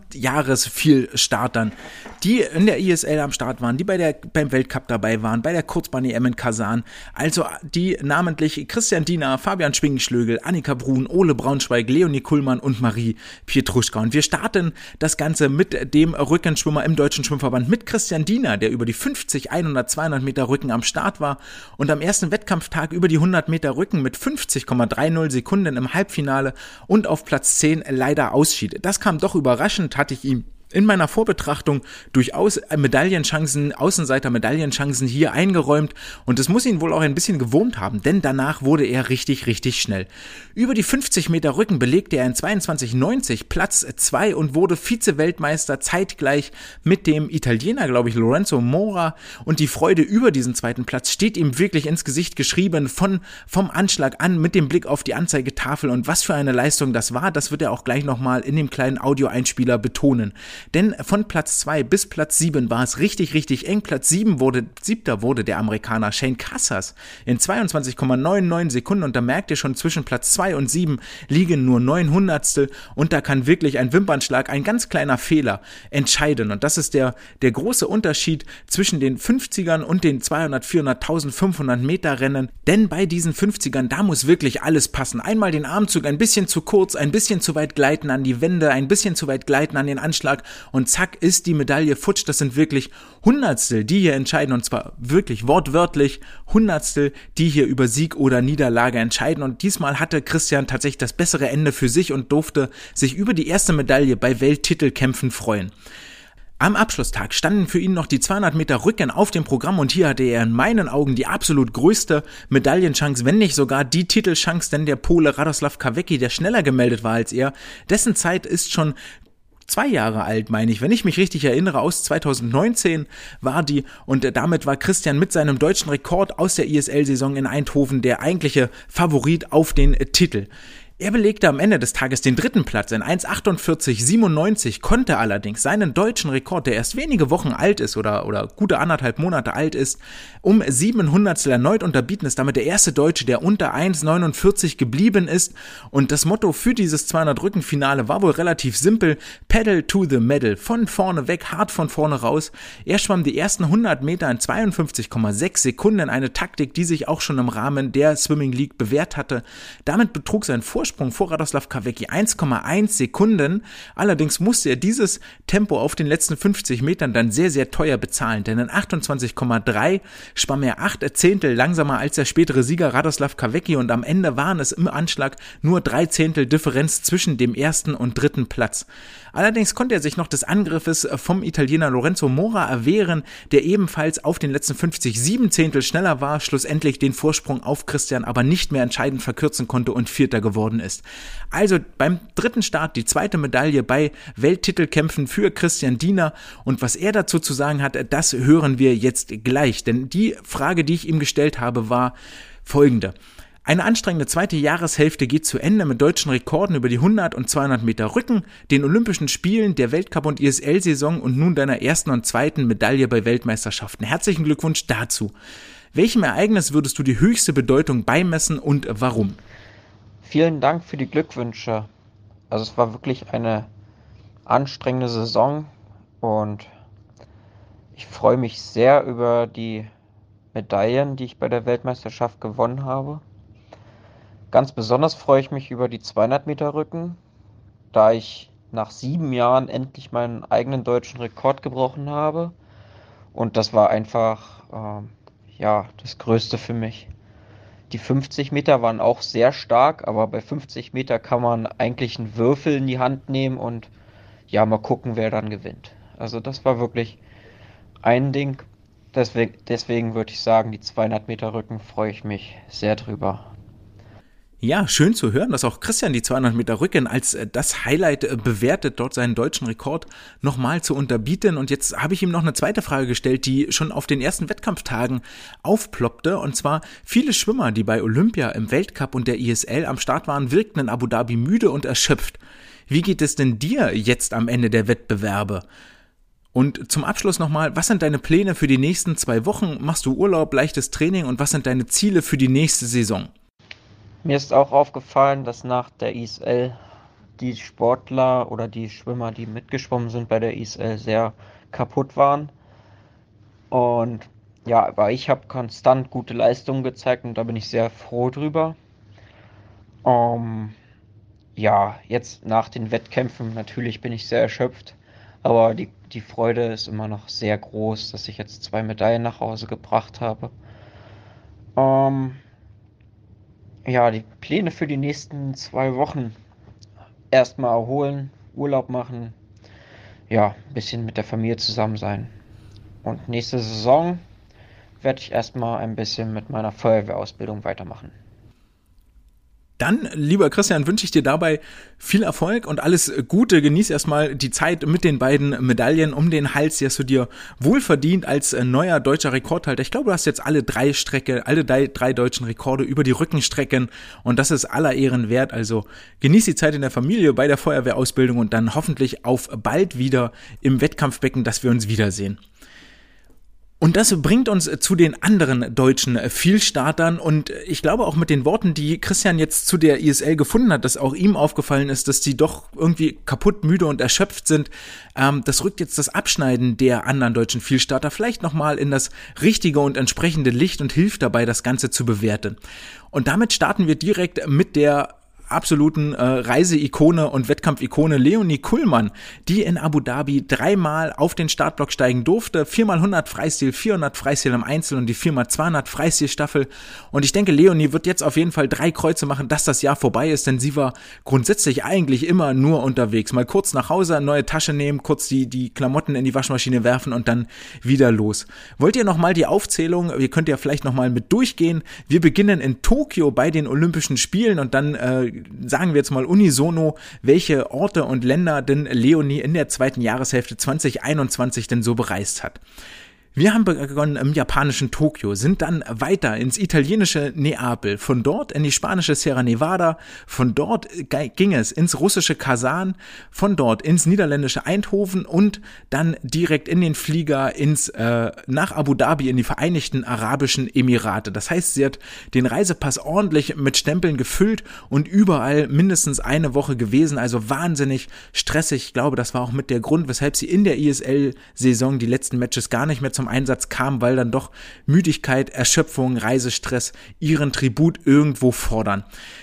Gesamtjahres-Vielstartern, die in der I S L am Start waren, die bei der beim Weltcup dabei waren, bei der Kurzbahn-E M in Kasan, also die namentlich Christian Diener, Fabian Schwingenschlögel, Annika Brun, Ole Braunschweig, Leonie Kuhlmann und Marie Pietruschka. Und wir starten das Ganze mit dem Rückenschwimmer im Deutschen Schwimmverband, mit Christian Diener, der über die fünfzig, hundert, zweihundert Meter Rücken am Start war und am ersten Wettkampftag über die hundert Meter Rücken mit fünfzig Komma dreißig Sekunden im Halbfinale und auf Platz zehn leider ausschied. Das kam doch überraschend, hatte ich ihm in meiner Vorbetrachtung durchaus Medaillenchancen, Außenseiter-Medaillenchancen hier eingeräumt, und es muss ihn wohl auch ein bisschen gewurmt haben, denn danach wurde er richtig, richtig schnell. Über die fünfzig Meter Rücken belegte er in zweiundzwanzig neunzig Platz zwei und wurde Vize-Weltmeister zeitgleich mit dem Italiener, glaube ich, Lorenzo Mora, und die Freude über diesen zweiten Platz steht ihm wirklich ins Gesicht geschrieben, von vom Anschlag an mit dem Blick auf die Anzeigetafel, und was für eine Leistung das war, das wird er auch gleich nochmal in dem kleinen Audioeinspieler betonen. Denn von Platz zwei bis Platz sieben war es richtig, richtig eng. Platz sieben wurde, siebter wurde der Amerikaner Shane Cassas in zweiundzwanzig Komma neunundneunzig Sekunden, und da merkt ihr schon, zwischen Platz zwei und sieben liegen nur neun Hundertstel, und da kann wirklich ein Wimpernschlag, ein ganz kleiner Fehler entscheiden, und das ist der, der große Unterschied zwischen den fünfzigern und den zweihundert, vierhundert, eintausendfünfhundert Meter Rennen, denn bei diesen fünfzigern, da muss wirklich alles passen. Einmal den Armzug ein bisschen zu kurz, ein bisschen zu weit gleiten an die Wände, ein bisschen zu weit gleiten an den Anschlag, und zack ist die Medaille futsch. Das sind wirklich Hundertstel, die hier entscheiden, und zwar wirklich wortwörtlich Hundertstel, die hier über Sieg oder Niederlage entscheiden, und diesmal hatte Christian tatsächlich das bessere Ende für sich und durfte sich über die erste Medaille bei Welttitelkämpfen freuen. Am Abschlusstag standen für ihn noch die zweihundert Meter Rücken auf dem Programm, und hier hatte er in meinen Augen die absolut größte Medaillenchance, wenn nicht sogar die Titelchance, denn der Pole Radoslav Kawecki, der schneller gemeldet war als er, dessen Zeit ist schon zwei Jahre alt, meine ich, wenn ich mich richtig erinnere, aus zweitausendneunzehn war die, und damit war Christian mit seinem deutschen Rekord aus der I S L-Saison in Eindhoven der eigentliche Favorit auf den Titel. Er belegte am Ende des Tages den dritten Platz in eins achtundvierzig siebenundneunzig, konnte allerdings seinen deutschen Rekord, der erst wenige Wochen alt ist oder, oder gute anderthalb Monate alt ist, um sieben Hundertstel erneut unterbieten, ist damit der erste Deutsche, der unter eins neunundvierzig geblieben ist. Und das Motto für dieses zweihundert-Rücken-Finale war wohl relativ simpel: Pedal to the Medal, von vorne weg, hart von vorne raus. Er schwamm die ersten hundert Meter in zweiundfünfzig Komma sechs Sekunden, eine Taktik, die sich auch schon im Rahmen der Swimming League bewährt hatte. Damit betrug sein Vorsprung vor Radoslav Kawecki eins Komma eins Sekunden. Allerdings musste er dieses Tempo auf den letzten fünfzig Metern dann sehr, sehr teuer bezahlen, denn in achtundzwanzig Komma drei schwamm er acht Zehntel langsamer als der spätere Sieger Radoslav Kawecki, und am Ende waren es im Anschlag nur drei Zehntel Differenz zwischen dem ersten und dritten Platz. Allerdings konnte er sich noch des Angriffes vom Italiener Lorenzo Mora erwehren, der ebenfalls auf den letzten fünfzig sieben Zehntel schneller war, schlussendlich den Vorsprung auf Christian aber nicht mehr entscheidend verkürzen konnte und Vierter geworden ist. Also beim dritten Start die zweite Medaille bei Welttitelkämpfen für Christian Diener, und was er dazu zu sagen hat, das hören wir jetzt gleich, denn die Frage, die ich ihm gestellt habe, war folgende: Eine anstrengende zweite Jahreshälfte geht zu Ende mit deutschen Rekorden über die hundert und zweihundert Meter Rücken, den Olympischen Spielen, der Weltcup- und I S L-Saison und nun deiner ersten und zweiten Medaille bei Weltmeisterschaften. Herzlichen Glückwunsch dazu. Welchem Ereignis würdest du die höchste Bedeutung beimessen und warum? Vielen Dank für die Glückwünsche. Also es war wirklich eine anstrengende Saison und ich freue mich sehr über die Medaillen, die ich bei der Weltmeisterschaft gewonnen habe. Ganz besonders freue ich mich über die zweihundert Meter Rücken, da ich nach sieben Jahren endlich meinen eigenen deutschen Rekord gebrochen habe. Und das war einfach ähm, ja, das Größte für mich. Die fünfzig Meter waren auch sehr stark, aber bei fünfzig Meter kann man eigentlich einen Würfel in die Hand nehmen und ja, mal gucken, wer dann gewinnt. Also das war wirklich ein Ding. Deswegen, deswegen würde ich sagen, die zweihundert Meter Rücken freue ich mich sehr drüber. Ja, schön zu hören, dass auch Christian die zweihundert Meter Rücken als das Highlight bewertet, dort seinen deutschen Rekord nochmal zu unterbieten. Und jetzt habe ich ihm noch eine zweite Frage gestellt, die schon auf den ersten Wettkampftagen aufploppte. Und zwar: Viele Schwimmer, die bei Olympia, im Weltcup und der I S L am Start waren, wirkten in Abu Dhabi müde und erschöpft. Wie geht es denn dir jetzt am Ende der Wettbewerbe? Und zum Abschluss nochmal: Was sind deine Pläne für die nächsten zwei Wochen? Machst du Urlaub, leichtes Training, und was sind deine Ziele für die nächste Saison? Mir ist auch aufgefallen, dass nach der I S L die Sportler oder die Schwimmer, die mitgeschwommen sind bei der I S L, sehr kaputt waren. Und ja, aber ich habe konstant gute Leistungen gezeigt und da bin ich sehr froh drüber. Um, ja, jetzt nach den Wettkämpfen natürlich bin ich sehr erschöpft, aber die, die Freude ist immer noch sehr groß, dass ich jetzt zwei Medaillen nach Hause gebracht habe. Um, Ja, die Pläne für die nächsten zwei Wochen: Erstmal erholen, Urlaub machen, ja, ein bisschen mit der Familie zusammen sein. Und nächste Saison werde ich erstmal ein bisschen mit meiner Feuerwehrausbildung weitermachen. Dann, lieber Christian, wünsche ich dir dabei viel Erfolg und alles Gute. Genieß erstmal die Zeit mit den beiden Medaillen um den Hals, die hast du dir wohlverdient als neuer deutscher Rekordhalter. Ich glaube, du hast jetzt alle drei Strecke, alle drei, drei deutschen Rekorde über die Rückenstrecken, und das ist aller Ehren wert. Also genieß die Zeit in der Familie, bei der Feuerwehrausbildung und dann hoffentlich auf bald wieder im Wettkampfbecken, dass wir uns wiedersehen. Und das bringt uns zu den anderen deutschen Vielstartern, und ich glaube auch mit den Worten, die Christian jetzt zu der I S L gefunden hat, dass auch ihm aufgefallen ist, dass die doch irgendwie kaputt, müde und erschöpft sind. Ähm, das rückt jetzt das Abschneiden der anderen deutschen Vielstarter vielleicht nochmal in das richtige und entsprechende Licht und hilft dabei, das Ganze zu bewerten. Und damit starten wir direkt mit der absoluten äh, Reiseikone und Wettkampfikone Leonie Kullmann, die in Abu Dhabi dreimal auf den Startblock steigen durfte. Viermal hundert Freistil, vierhundert Freistil im Einzel und die viermal zweihundert Freistilstaffel. Und ich denke, Leonie wird jetzt auf jeden Fall drei Kreuze machen, dass das Jahr vorbei ist, denn sie war grundsätzlich eigentlich immer nur unterwegs. Mal kurz nach Hause, neue Tasche nehmen, kurz die, die Klamotten in die Waschmaschine werfen und dann wieder los. Wollt ihr nochmal die Aufzählung? Ihr könnt ja vielleicht nochmal mit durchgehen. Wir beginnen in Tokio bei den Olympischen Spielen und dann äh, sagen wir jetzt mal unisono, welche Orte und Länder denn Leonie in der zweiten Jahreshälfte zwanzig einundzwanzig denn so bereist hat. Wir haben begonnen im japanischen Tokio, sind dann weiter ins italienische Neapel, von dort in die spanische Sierra Nevada, von dort ging es ins russische Kasan, von dort ins niederländische Eindhoven und dann direkt in den Flieger ins äh, nach Abu Dhabi in die Vereinigten Arabischen Emirate. Das heißt, sie hat den Reisepass ordentlich mit Stempeln gefüllt und überall mindestens eine Woche gewesen, also wahnsinnig stressig. Ich glaube, das war auch mit der Grund, weshalb sie in der I S L-Saison die letzten Matches gar nicht mehr zum Einsatz kam, weil dann doch Müdigkeit, Erschöpfung, Reisestress ihren Tribut irgendwo fordern.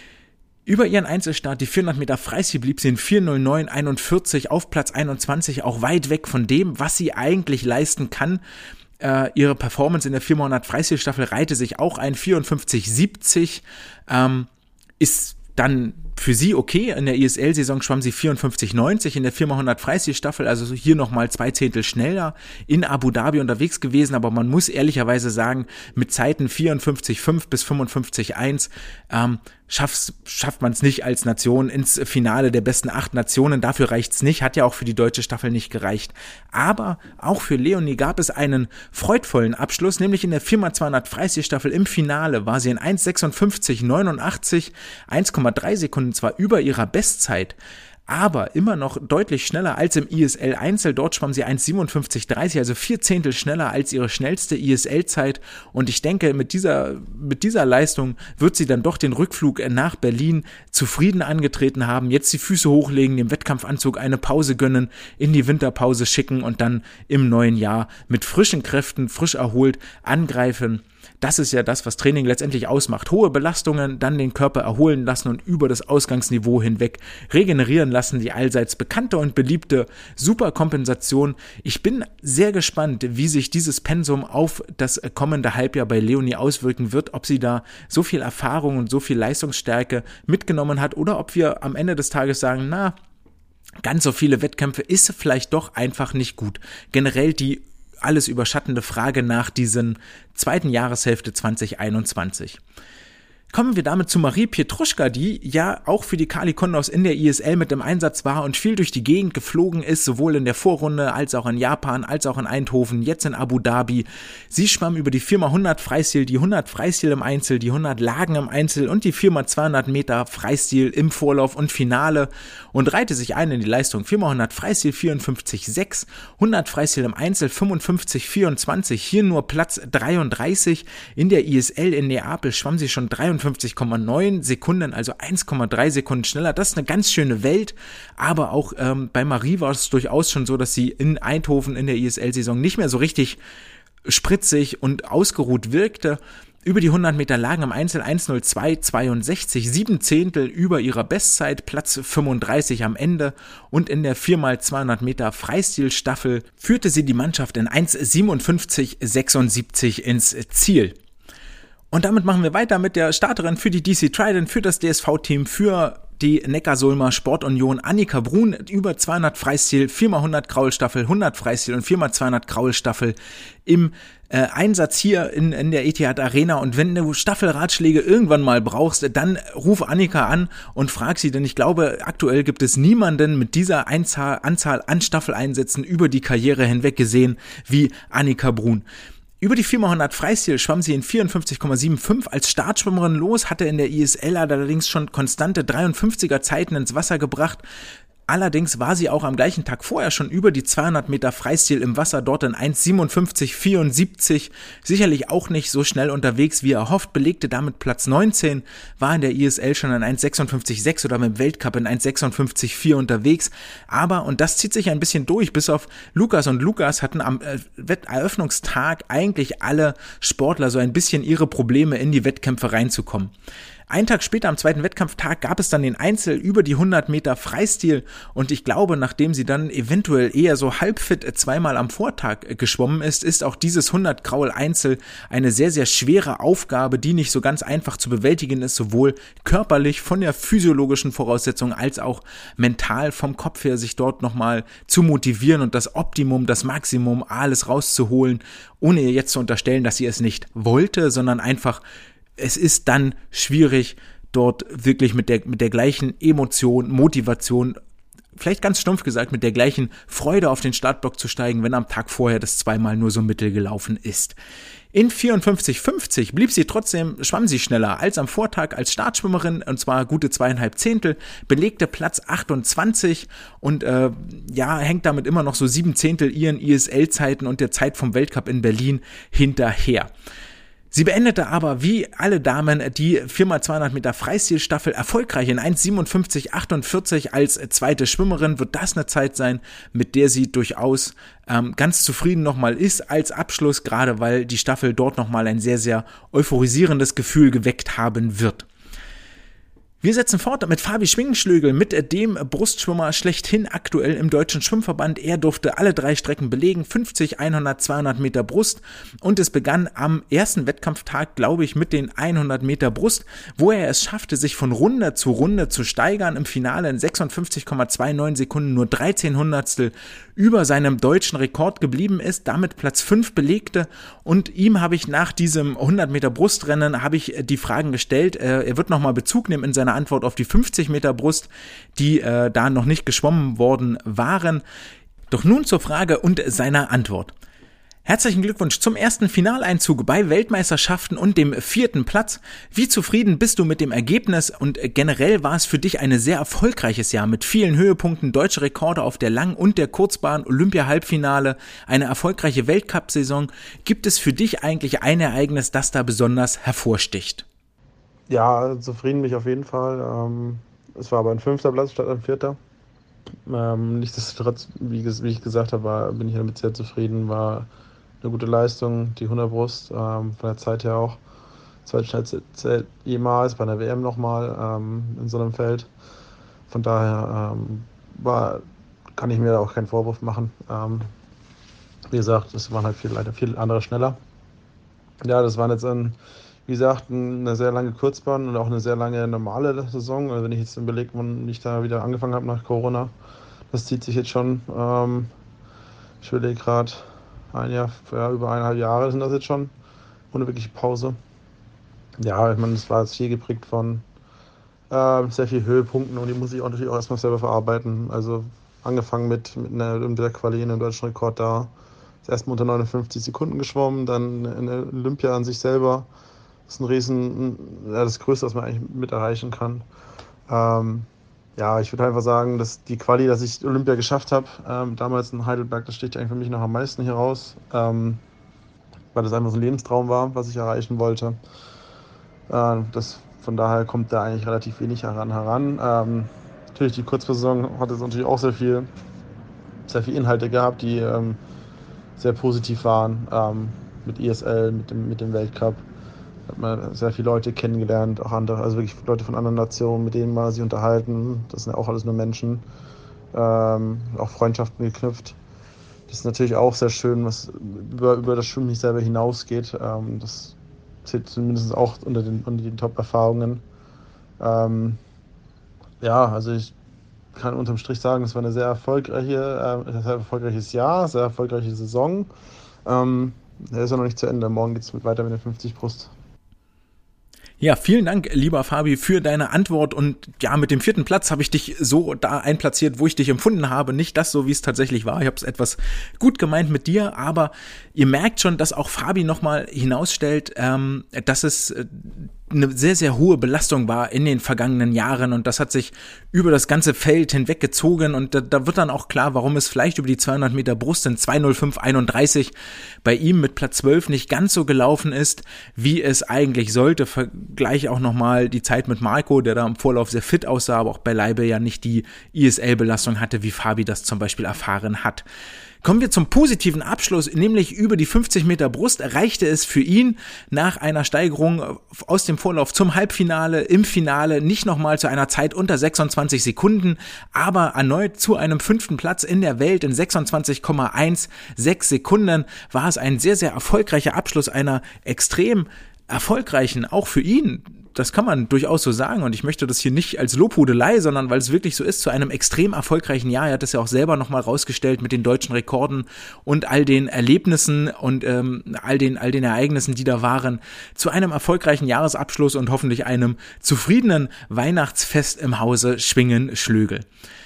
Über ihren Einzelstart, die vierhundert Meter Freistil, blieb sie in vier null neun einundvierzig auf Platz einundzwanzig, auch weit weg von dem, was sie eigentlich leisten kann. Äh, ihre Performance in der vierhundert Freistilstaffel reihte sich auch ein, vierundfünfzig siebzig, ähm, ist dann für sie okay. In der I S L-Saison schwamm sie vierundfünfzig neunzig in der vierhundert Freistilstaffel, also hier nochmal zwei Zehntel schneller in Abu Dhabi unterwegs gewesen, aber man muss ehrlicherweise sagen, mit Zeiten vierundfünfzig fünf bis fünfundfünfzig eins ähm, schafft, schafft man es nicht als Nation ins Finale der besten acht Nationen. Dafür reicht's nicht, hat ja auch für die deutsche Staffel nicht gereicht. Aber auch für Leonie gab es einen freudvollen Abschluss, nämlich in der viermal zweihundert Freistilstaffel im Finale war sie in eins sechsundfünfzig neunundachtzig, eins Komma drei Sekunden zwar über ihrer Bestzeit, aber immer noch deutlich schneller als im I S L-Einzel. Dort schwamm sie eins siebenundfünfzig dreißig, also vier Zehntel schneller als ihre schnellste I S L-Zeit. Und ich denke, mit dieser, mit dieser Leistung wird sie dann doch den Rückflug nach Berlin zufrieden angetreten haben. Jetzt die Füße hochlegen, dem Wettkampfanzug eine Pause gönnen, in die Winterpause schicken und dann im neuen Jahr mit frischen Kräften, frisch erholt angreifen. Das ist ja das, was Training letztendlich ausmacht. Hohe Belastungen, dann den Körper erholen lassen und über das Ausgangsniveau hinweg regenerieren lassen. Die allseits bekannte und beliebte Superkompensation. Ich bin sehr gespannt, wie sich dieses Pensum auf das kommende Halbjahr bei Leonie auswirken wird, ob sie da so viel Erfahrung und so viel Leistungsstärke mitgenommen hat oder ob wir am Ende des Tages sagen, na, ganz so viele Wettkämpfe ist vielleicht doch einfach nicht gut. Generell die alles überschattende Frage nach diesen zweiten Jahreshälfte zwanzig einundzwanzig. Kommen wir damit zu Marie Pietruschka, die ja auch für die Kali Kondos in der I S L mit im Einsatz war und viel durch die Gegend geflogen ist, sowohl in der Vorrunde als auch in Japan, als auch in Eindhoven, jetzt in Abu Dhabi. Sie schwamm über die viermal hundert Freistil, die hundert Freistil im Einzel, die hundert Lagen im Einzel und die viermal zweihundert Meter Freistil im Vorlauf und Finale und reihte sich ein in die Leistung viermal hundert Freistil vierundfünfzig sechs, hundert Freistil im Einzel fünfundfünfzig vierundzwanzig, hier nur Platz dreiunddreißig. In der I S L in Neapel schwamm sie schon dreiundfünfzig Komma neun Sekunden, also eins Komma drei Sekunden schneller. Das ist eine ganz schöne Welt, aber auch ähm, bei Marie war es durchaus schon so, dass sie in Eindhoven in der I S L-Saison nicht mehr so richtig spritzig und ausgeruht wirkte. Über die hundert Meter Lagen im Einzel eins null zwei zweiundsechzig, sieben Zehntel über ihrer Bestzeit, Platz fünfunddreißig am Ende und in der viermal zweihundert Meter Freistilstaffel führte sie die Mannschaft in eins siebenundfünfzig sechsundsiebzig ins Ziel. Und damit machen wir weiter mit der Starterin für die D C Trident, für das D S V-Team, für die Neckarsulmer Sportunion, Annika Brun, über zweihundert Freistil, viermal hundert Kraulstaffel, hundert Freistil und viermal zweihundert Kraulstaffel im äh, Einsatz hier in, in der Etihad Arena. Und wenn du Staffelratschläge irgendwann mal brauchst, dann ruf Annika an und frag sie, denn ich glaube, aktuell gibt es niemanden mit dieser Einzahl, Anzahl an Staffeleinsätzen über die Karriere hinweg gesehen wie Annika Brun. Über die viermal hundert Freistil schwamm sie in vierundfünfzig Komma fünfundsiebzig als Startschwimmerin los, hatte in der I S L allerdings schon konstante dreiundfünfziger Zeiten ins Wasser gebracht. Allerdings war sie auch am gleichen Tag vorher schon über die zweihundert Meter Freistil im Wasser, dort in eins siebenundfünfzig vierundsiebzig, sicherlich auch nicht so schnell unterwegs wie erhofft, belegte damit Platz neunzehn, war in der I S L schon in eins sechsundfünfzig sechs oder mit dem Weltcup in eins sechsundfünfzig vier unterwegs, aber, und das zieht sich ein bisschen durch, bis auf Lukas und Lukas hatten am äh, Wetteröffnungstag eigentlich alle Sportler so ein bisschen ihre Probleme in die Wettkämpfe reinzukommen. Einen Tag später, am zweiten Wettkampftag, gab es dann den Einzel über die hundert Meter Freistil und ich glaube, nachdem sie dann eventuell eher so halbfit zweimal am Vortag geschwommen ist, ist auch dieses hundert Kraul Einzel eine sehr, sehr schwere Aufgabe, die nicht so ganz einfach zu bewältigen ist, sowohl körperlich von der physiologischen Voraussetzung als auch mental vom Kopf her, sich dort nochmal zu motivieren und das Optimum, das Maximum, alles rauszuholen, ohne ihr jetzt zu unterstellen, dass sie es nicht wollte, sondern einfach es ist dann schwierig, dort wirklich mit der, mit der gleichen Emotion, Motivation, vielleicht ganz stumpf gesagt, mit der gleichen Freude auf den Startblock zu steigen, wenn am Tag vorher das zweimal nur so mittel gelaufen ist. In vierundfünfzig fünfzig blieb sie trotzdem, schwamm sie schneller als am Vortag als Startschwimmerin, und zwar gute zweieinhalb Zehntel, belegte Platz achtundzwanzig und äh, ja, hängt damit immer noch so sieben Zehntel ihren I S L-Zeiten und der Zeit vom Weltcup in Berlin hinterher. Sie beendete aber wie alle Damen die vier mal zweihundert Meter Freistilstaffel erfolgreich in eins siebenundfünfzig achtundvierzig. Als zweite Schwimmerin wird das eine Zeit sein, mit der sie durchaus ähm, ganz zufrieden nochmal ist als Abschluss, gerade weil die Staffel dort nochmal ein sehr, sehr euphorisierendes Gefühl geweckt haben wird. Wir setzen fort mit Fabi Schwingenschlögl, mit dem Brustschwimmer schlechthin aktuell im Deutschen Schwimmverband. Er durfte alle drei Strecken belegen, fünfzig, hundert, zweihundert Meter Brust, und es begann am ersten Wettkampftag, glaube ich, mit den hundert Meter Brust, wo er es schaffte, sich von Runde zu Runde zu steigern. Im Finale in sechsundfünfzig Komma neunundzwanzig Sekunden nur dreizehn Hundertstel über seinem deutschen Rekord geblieben ist, damit Platz fünf belegte, und ihm habe ich nach diesem hundert Meter Brustrennen habe ich die Fragen gestellt. Er wird nochmal Bezug nehmen in seiner Antwort auf die fünfzig Meter Brust, die äh, da noch nicht geschwommen worden waren. Doch nun zur Frage und seiner Antwort. Herzlichen Glückwunsch zum ersten Finaleinzug bei Weltmeisterschaften und dem vierten Platz. Wie zufrieden bist du mit dem Ergebnis, und generell war es für dich ein sehr erfolgreiches Jahr mit vielen Höhepunkten, deutsche Rekorde auf der Lang- und der Kurzbahn, Olympia-Halbfinale, eine erfolgreiche Weltcup-Saison. Gibt es für dich eigentlich ein Ereignis, das da besonders hervorsticht? Ja, zufrieden bin ich auf jeden Fall. Ähm, es war aber ein fünfter Platz statt ein vierter. Ähm, nichtsdestotrotz, wie, wie ich gesagt habe, war, bin ich damit sehr zufrieden. War eine gute Leistung, die hundert Brust, ähm, von der Zeit her auch. Zweitschnellste jemals, bei einer W M nochmal ähm, in so einem Feld. Von daher ähm, war, kann ich mir da auch keinen Vorwurf machen. Ähm, wie gesagt, es waren halt viele, leider viele andere schneller. Ja, das waren jetzt ein Wie gesagt, eine sehr lange Kurzbahn und auch eine sehr lange normale Saison. Also wenn ich jetzt überlege, wann ich da wieder angefangen habe nach Corona, das zieht sich jetzt schon, ähm, ich überlege gerade, ein Jahr, ja, über eineinhalb Jahre sind das jetzt schon, ohne wirkliche Pause. Ja, ich meine, es war jetzt viel geprägt von äh, sehr vielen Höhepunkten, und die muss ich auch natürlich auch erstmal selber verarbeiten. Also angefangen mit, mit einer Olympia-Quali, einem deutschen Rekord da, das erste Mal unter neunundfünfzig Sekunden geschwommen, dann in der Olympia an sich selber. Das ist ein riesen, ja, das Größte, was man eigentlich mit erreichen kann. Ähm, ja, ich würde einfach sagen, dass die Quali, dass ich Olympia geschafft habe, ähm, damals in Heidelberg, das sticht eigentlich für mich noch am meisten hier raus, ähm, weil das einfach so ein Lebenstraum war, was ich erreichen wollte. Äh, das, von daher kommt da eigentlich relativ wenig heran. heran. Ähm, natürlich die Kurzsaison hat jetzt natürlich auch sehr viel, sehr viel Inhalte gehabt, die ähm, sehr positiv waren, ähm, mit I S L, mit dem, mit dem Weltcup. Hat man sehr viele Leute kennengelernt, auch andere, also wirklich Leute von anderen Nationen, mit denen man sich unterhalten. Das sind ja auch alles nur Menschen. Ähm, auch Freundschaften geknüpft. Das ist natürlich auch sehr schön, was über, über das Schwimmen nicht selber hinausgeht. Ähm, das zählt zumindest auch unter den, unter den Top-Erfahrungen. Ähm, ja, also ich kann unterm Strich sagen, es war eine sehr erfolgreiche, äh, sehr erfolgreiches Jahr, sehr erfolgreiche Saison. Ähm, der ist ja noch nicht zu Ende. Morgen geht es mit weiter mit der fünfzig Brust. Ja, vielen Dank, lieber Fabi, für deine Antwort, und ja, mit dem vierten Platz habe ich dich so da einplatziert, wo ich dich empfunden habe, nicht das so, wie es tatsächlich war. Ich habe es etwas gut gemeint mit dir, aber ihr merkt schon, dass auch Fabi nochmal hinausstellt, ähm, dass es äh, eine sehr, sehr hohe Belastung war in den vergangenen Jahren, und das hat sich über das ganze Feld hinweggezogen, und da, da wird dann auch klar, warum es vielleicht über die zweihundert Meter Brust in zwei null fünf einunddreißig bei ihm mit Platz zwölf nicht ganz so gelaufen ist, wie es eigentlich sollte. Vergleich auch nochmal die Zeit mit Marco, der da im Vorlauf sehr fit aussah, aber auch beileibe ja nicht die I S L-Belastung hatte, wie Fabi das zum Beispiel erfahren hat. Kommen wir zum positiven Abschluss, nämlich über die fünfzig Meter Brust erreichte es für ihn nach einer Steigerung aus dem Vorlauf zum Halbfinale, im Finale nicht nochmal zu einer Zeit unter sechsundzwanzig Sekunden, aber erneut zu einem fünften Platz in der Welt in sechsundzwanzig Komma sechzehn Sekunden. War es ein sehr, sehr erfolgreicher Abschluss einer extrem erfolgreichen, auch für ihn, das kann man durchaus so sagen und ich möchte das hier nicht als Lobhudelei, sondern weil es wirklich so ist, zu einem extrem erfolgreichen Jahr. Er hat es ja auch selber nochmal rausgestellt mit den deutschen Rekorden und all den Erlebnissen und ähm, all den, all den Ereignissen, die da waren, zu einem erfolgreichen Jahresabschluss und hoffentlich einem zufriedenen Weihnachtsfest im Hause Schwingen-Schlögl.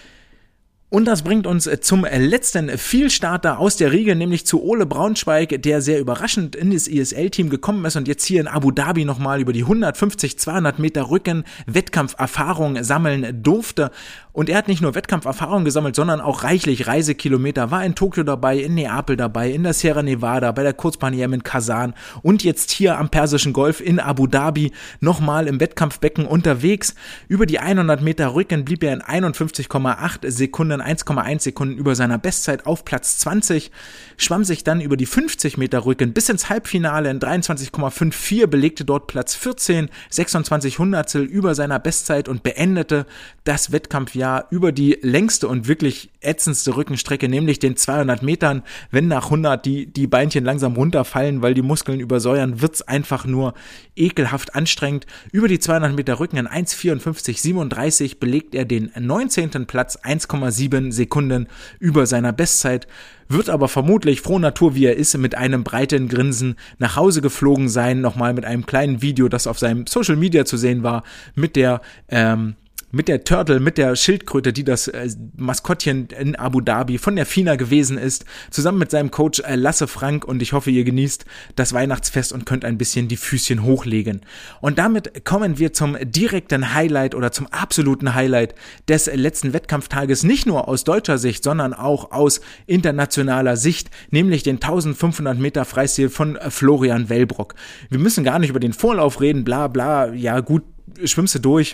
Und das bringt uns zum letzten Vielstarter aus der Riege, nämlich zu Ole Braunschweig, der sehr überraschend in das I S L-Team gekommen ist und jetzt hier in Abu Dhabi nochmal über die hundertfünfzig, zweihundert Meter Rücken Wettkampferfahrung sammeln durfte. Und er hat nicht nur Wettkampferfahrung gesammelt, sondern auch reichlich Reisekilometer, war in Tokio dabei, in Neapel dabei, in der Sierra Nevada, bei der Kurzbahn-E M in Kasan und jetzt hier am Persischen Golf in Abu Dhabi nochmal im Wettkampfbecken unterwegs. Über die hundert Meter Rücken blieb er in einundfünfzig Komma acht Sekunden, eins Komma eins Sekunden über seiner Bestzeit auf Platz zwanzig, schwamm sich dann über die fünfzig Meter Rücken bis ins Halbfinale in dreiundzwanzig Komma vierundfünfzig, belegte dort Platz vierzehn, sechsundzwanzig Hundertstel über seiner Bestzeit und beendete das Wettkampfjahr über die längste und wirklich ätzendste Rückenstrecke, nämlich den zweihundert Metern. Wenn nach hundert die, die Beinchen langsam runterfallen, weil die Muskeln übersäuern, wird's einfach nur ekelhaft anstrengend. Über die zweihundert Meter Rücken in eins Komma vierundfünfzig siebenunddreißig belegt er den neunzehnten Platz, eins Komma sieben Sekunden über seiner Bestzeit, wird aber vermutlich, froh Natur wie er ist, mit einem breiten Grinsen nach Hause geflogen sein, nochmal mit einem kleinen Video, das auf seinem Social Media zu sehen war, mit der ähm, mit der Turtle, mit der Schildkröte, die das äh, Maskottchen in Abu Dhabi von der FINA gewesen ist, zusammen mit seinem Coach äh, Lasse Frank, und ich hoffe, ihr genießt das Weihnachtsfest und könnt ein bisschen die Füßchen hochlegen. Und damit kommen wir zum direkten Highlight oder zum absoluten Highlight des letzten Wettkampftages, nicht nur aus deutscher Sicht, sondern auch aus internationaler Sicht, nämlich den eintausendfünfhundert Meter Freistil von äh, Florian Wellbrock. Wir müssen gar nicht über den Vorlauf reden, bla bla, ja gut, schwimmst du durch.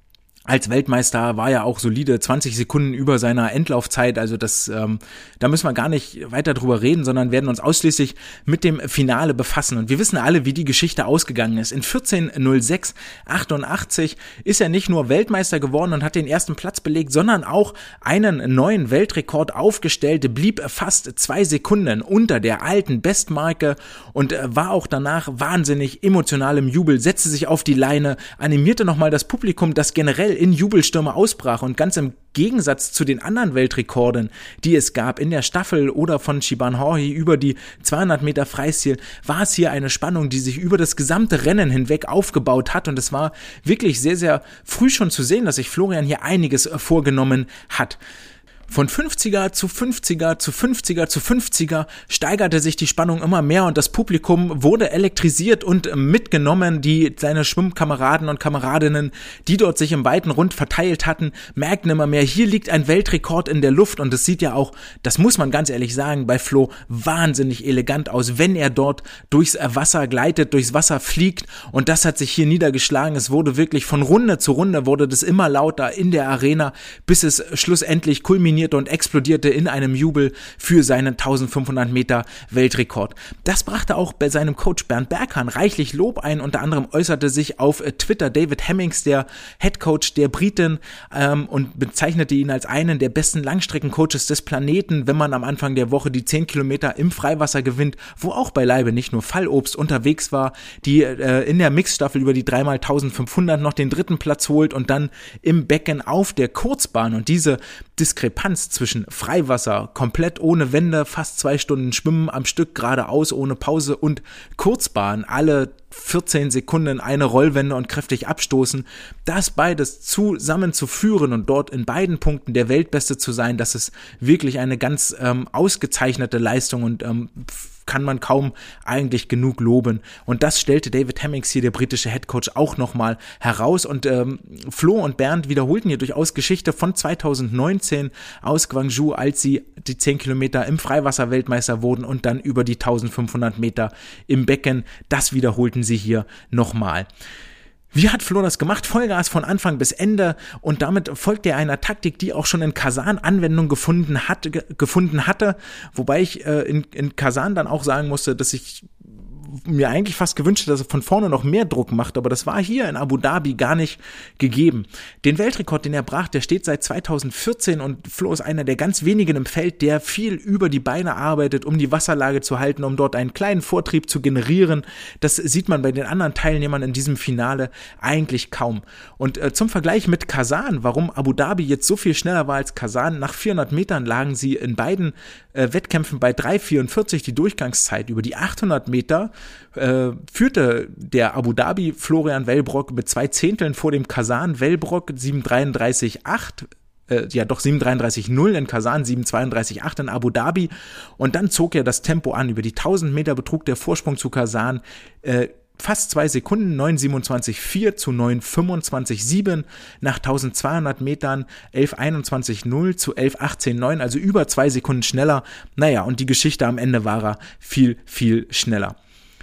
Als Weltmeister war er auch solide zwanzig Sekunden über seiner Endlaufzeit, also das, ähm, da müssen wir gar nicht weiter drüber reden, sondern werden uns ausschließlich mit dem Finale befassen. Und wir wissen alle, wie die Geschichte ausgegangen ist. In vierzehn null sechs achtundachtzig ist er nicht nur Weltmeister geworden und hat den ersten Platz belegt, sondern auch einen neuen Weltrekord aufgestellt, blieb fast zwei Sekunden unter der alten Bestmarke und war auch danach wahnsinnig emotional im Jubel, setzte sich auf die Leine, animierte nochmal das Publikum, das generell in Jubelstürme ausbrach, und ganz im Gegensatz zu den anderen Weltrekorden, die es gab in der Staffel oder von Shiban Horhi über die zweihundert Meter Freistil, war es hier eine Spannung, die sich über das gesamte Rennen hinweg aufgebaut hat, und es war wirklich sehr, sehr früh schon zu sehen, dass sich Florian hier einiges vorgenommen hat. Von fünfziger zu fünfziger zu fünfziger zu fünfziger steigerte sich die Spannung immer mehr und das Publikum wurde elektrisiert und mitgenommen. Die seine Schwimmkameraden und Kameradinnen, die dort sich im weiten Rund verteilt hatten, merkten immer mehr, hier liegt ein Weltrekord in der Luft, und es sieht ja auch, das muss man ganz ehrlich sagen, bei Flo wahnsinnig elegant aus, wenn er dort durchs Wasser gleitet, durchs Wasser fliegt, und das hat sich hier niedergeschlagen. Es wurde wirklich von Runde zu Runde, wurde das immer lauter in der Arena, bis es schlussendlich kulminierte und explodierte in einem Jubel für seinen eintausendfünfhundert Meter Weltrekord. Das brachte auch bei seinem Coach Bernd Berghahn reichlich Lob ein. Unter anderem äußerte sich auf Twitter David Hemmings, der Headcoach der Briten, ähm, und bezeichnete ihn als einen der besten Langstreckencoaches des Planeten, wenn man am Anfang der Woche die zehn Kilometer im Freiwasser gewinnt, wo auch beileibe nicht nur Fallobst unterwegs war, die äh, in der Mixstaffel über die drei mal eintausendfünfhundert noch den dritten Platz holt und dann im Becken auf der Kurzbahn, und diese Diskrepanz zwischen Freiwasser, komplett ohne Wände, fast zwei Stunden Schwimmen am Stück geradeaus ohne Pause, und Kurzbahn, alle vierzehn Sekunden eine Rollwende und kräftig abstoßen, das beides zusammenzuführen und dort in beiden Punkten der Weltbeste zu sein, das ist wirklich eine ganz ähm, ausgezeichnete Leistung und ähm, kann man kaum eigentlich genug loben. Und das stellte David Hemmings, hier der britische Headcoach, auch nochmal heraus. Und ähm, Flo und Bernd wiederholten hier durchaus Geschichte von zweitausendneunzehn aus Gwangju, als sie die zehn Kilometer im Freiwasser Weltmeister wurden und dann über die eintausendfünfhundert Meter im Becken. Das wiederholten sie hier nochmal. Wie hat Flo das gemacht? Vollgas von Anfang bis Ende, und damit folgte er einer Taktik, die auch schon in Kasan Anwendung gefunden, hat, ge- gefunden hatte, wobei ich äh, in, in Kasan dann auch sagen musste, dass ich mir eigentlich fast gewünscht, dass er von vorne noch mehr Druck macht, aber das war hier in Abu Dhabi gar nicht gegeben. Den Weltrekord, den er brach, der steht seit zweitausendvierzehn und Flo ist einer der ganz wenigen im Feld, der viel über die Beine arbeitet, um die Wasserlage zu halten, um dort einen kleinen Vortrieb zu generieren. Das sieht man bei den anderen Teilnehmern in diesem Finale eigentlich kaum. Und äh, zum Vergleich mit Kasan, warum Abu Dhabi jetzt so viel schneller war als Kasan, nach vierhundert Metern lagen sie in beiden äh, Wettkämpfen bei drei vierundvierzig die Durchgangszeit. Über die achthundert Meter äh, führte der Abu Dhabi Florian Wellbrock mit zwei Zehnteln vor dem Kasan Wellbrock sieben dreiunddreißig acht, äh, ja doch sieben dreiunddreißig null in Kasan, sieben zweiunddreißig acht in Abu Dhabi und dann zog er das Tempo an. Über die tausend Meter betrug der Vorsprung zu Kasan äh, fast zwei Sekunden, neun siebenundzwanzig vier zu neun fünfundzwanzig sieben, nach eintausendzweihundert Metern elf einundzwanzig null zu elf achtzehn neun, also über zwei Sekunden schneller. Naja, und die Geschichte am Ende war er viel, viel schneller.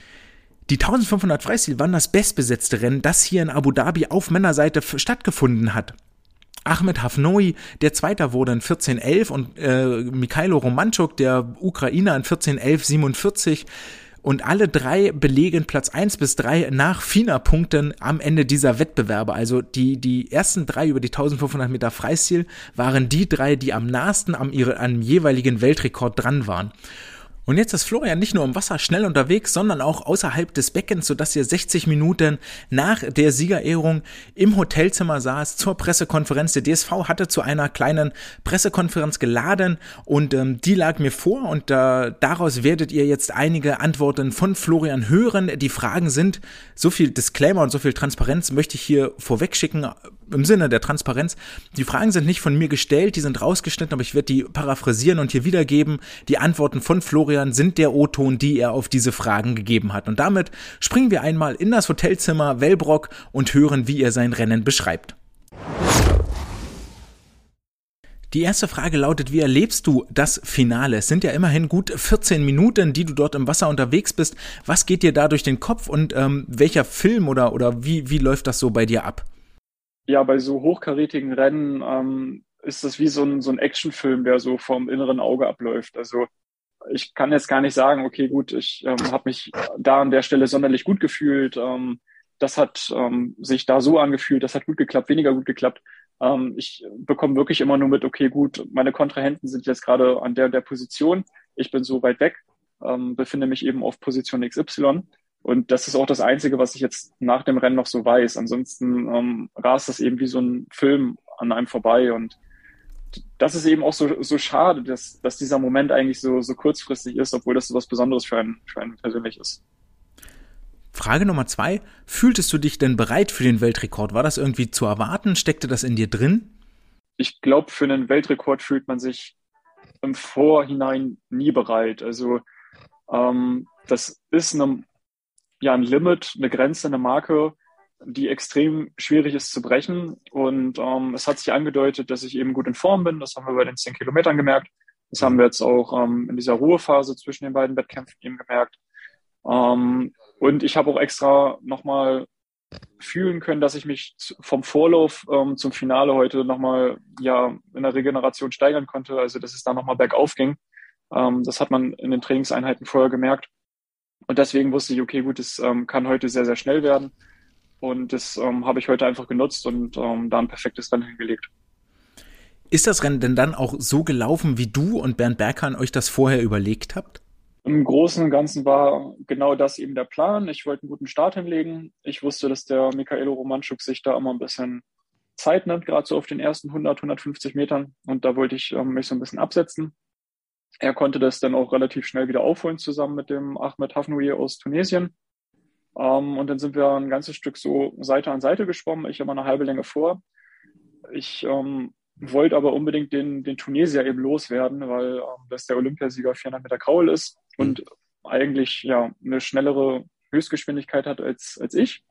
Die eintausendfünfhundert Freistil waren das bestbesetzte Rennen, das hier in Abu Dhabi auf Männerseite f- stattgefunden hat. Ahmed Hafnoui, der Zweiter wurde in vierzehn elf und äh, Mikhailo Romanchuk, der Ukrainer, in vierzehn elf siebenundvierzig. Und alle drei belegen Platz eins bis drei nach F I N A-Punkten am Ende dieser Wettbewerbe. Also die, die ersten drei über die eintausendfünfhundert Meter Freistil waren die drei, die am nahesten am, ihre, am jeweiligen Weltrekord dran waren. Und jetzt ist Florian nicht nur im Wasser schnell unterwegs, sondern auch außerhalb des Beckens, sodass er sechzig Minuten nach der Siegerehrung im Hotelzimmer saß zur Pressekonferenz. Der D S V hatte zu einer kleinen Pressekonferenz geladen und ähm, die lag mir vor und äh, daraus werdet ihr jetzt einige Antworten von Florian hören. Die Fragen sind, so viel Disclaimer und so viel Transparenz möchte ich hier vorweg schicken, im Sinne der Transparenz. Die Fragen sind nicht von mir gestellt, die sind rausgeschnitten, aber ich werde die paraphrasieren und hier wiedergeben. Die Antworten von Florian sind der O-Ton, die er auf diese Fragen gegeben hat. Und damit springen wir einmal in das Hotelzimmer Wellbrock und hören, wie er sein Rennen beschreibt. Die erste Frage lautet, wie erlebst du das Finale? Es sind ja immerhin gut vierzehn Minuten, die du dort im Wasser unterwegs bist. Was geht dir da durch den Kopf und ähm, welcher Film oder, oder wie, wie läuft das so bei dir ab? Ja, bei so hochkarätigen Rennen ähm, ist das wie so ein, so ein Actionfilm, der so vom inneren Auge abläuft. Also ich kann jetzt gar nicht sagen, okay, gut, ich ähm, habe mich da an der Stelle sonderlich gut gefühlt. Ähm, das hat ähm, sich da so angefühlt, das hat gut geklappt, weniger gut geklappt. Ähm, ich bekomme wirklich immer nur mit, okay, gut, meine Kontrahenten sind jetzt gerade an der der Position. Ich bin so weit weg, ähm, befinde mich eben auf Position X Y. Und das ist auch das Einzige, was ich jetzt nach dem Rennen noch so weiß. Ansonsten ähm, rast das eben wie so ein Film an einem vorbei. Und das ist eben auch so, so schade, dass, dass dieser Moment eigentlich so, so kurzfristig ist, obwohl das so was Besonderes für einen, für einen persönlich ist. Frage Nummer zwei. Fühltest du dich denn bereit für den Weltrekord? War das irgendwie zu erwarten? Steckte das in dir drin? Ich glaube, für einen Weltrekord fühlt man sich im Vorhinein nie bereit. Also ähm, das ist eine ja ein Limit, eine Grenze, eine Marke, die extrem schwierig ist zu brechen. Und ähm, es hat sich angedeutet, dass ich eben gut in Form bin. Das haben wir bei den zehn Kilometern gemerkt. Das haben wir jetzt auch ähm, in dieser Ruhephase zwischen den beiden Wettkämpfen eben gemerkt. Ähm, und ich habe auch extra nochmal fühlen können, dass ich mich vom Vorlauf ähm, zum Finale heute nochmal ja in der Regeneration steigern konnte. Also dass es da nochmal bergauf ging. Ähm, das hat man in den Trainingseinheiten vorher gemerkt. Und deswegen wusste ich, okay, gut, es ähm, kann heute sehr, sehr schnell werden. Und das ähm, habe ich heute einfach genutzt und ähm, da ein perfektes Rennen hingelegt. Ist das Rennen denn dann auch so gelaufen, wie du und Bernd Berghahn euch das vorher überlegt habt? Im Großen und Ganzen war genau das eben der Plan. Ich wollte einen guten Start hinlegen. Ich wusste, dass der Mikhailo Romanchuk sich da immer ein bisschen Zeit nimmt, gerade so auf den ersten hundert, hundertfünfzig Metern. Und da wollte ich ähm, mich so ein bisschen absetzen. Er konnte das dann auch relativ schnell wieder aufholen, zusammen mit dem Ahmed Hafnoui aus Tunesien. Ähm, und dann sind wir ein ganzes Stück so Seite an Seite geschwommen. Ich immer eine halbe Länge vor. Ich ähm, wollte aber unbedingt den, den Tunesier eben loswerden, weil ähm, das der Olympiasieger vierhundert Meter Kraul ist und eigentlich ja eine schnellere Höchstgeschwindigkeit hat als, als ich.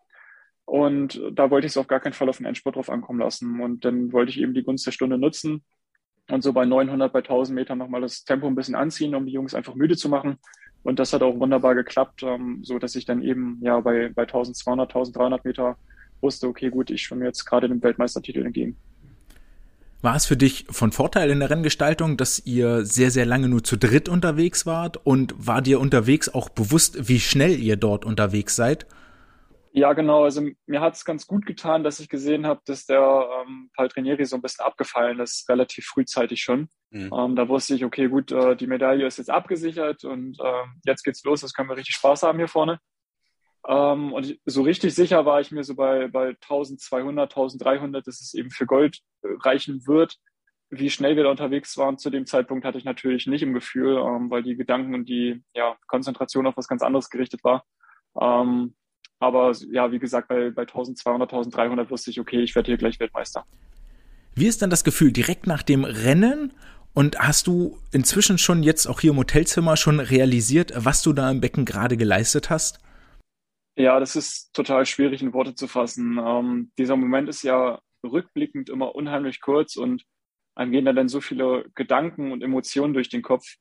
Und da wollte ich es auf gar keinen Fall auf den Endspurt drauf ankommen lassen. Und dann wollte ich eben die Gunst der Stunde nutzen und so bei neunhundert, bei tausend Metern nochmal das Tempo ein bisschen anziehen, um die Jungs einfach müde zu machen. Und das hat auch wunderbar geklappt, ähm, so dass ich dann eben ja bei, bei eintausendzweihundert, eintausenddreihundert Meter wusste, okay, gut, ich schwimme jetzt gerade dem Weltmeistertitel entgegen. War es für dich von Vorteil in der Renngestaltung, dass ihr sehr, sehr lange nur zu dritt unterwegs wart? Und war dir unterwegs auch bewusst, wie schnell ihr dort unterwegs seid? Ja, genau. Also mir hat es ganz gut getan, dass ich gesehen habe, dass der ähm, Paltrinieri so ein bisschen abgefallen ist, relativ frühzeitig schon. Mhm. Ähm, da wusste ich, okay, gut, äh, die Medaille ist jetzt abgesichert und äh, jetzt geht's los, das können wir richtig Spaß haben hier vorne. Ähm, und ich, so richtig sicher war ich mir so bei, bei zwölfhundert, dreizehnhundert, dass es eben für Gold äh, reichen wird. Wie schnell wir da unterwegs waren zu dem Zeitpunkt, hatte ich natürlich nicht im Gefühl, ähm, weil die Gedanken und die ja, Konzentration auf was ganz anderes gerichtet war. Ähm, aber ja, wie gesagt, bei, bei zwölfhundert, dreizehnhundert wusste ich, okay, ich werde hier gleich Weltmeister. Wie ist dann das Gefühl direkt nach dem Rennen? Und hast du inzwischen schon jetzt auch hier im Hotelzimmer schon realisiert, was du da im Becken gerade geleistet hast? Ja, das ist total schwierig in Worte zu fassen. Ähm, dieser Moment ist ja rückblickend immer unheimlich kurz und einem gehen da dann so viele Gedanken und Emotionen durch den Kopf.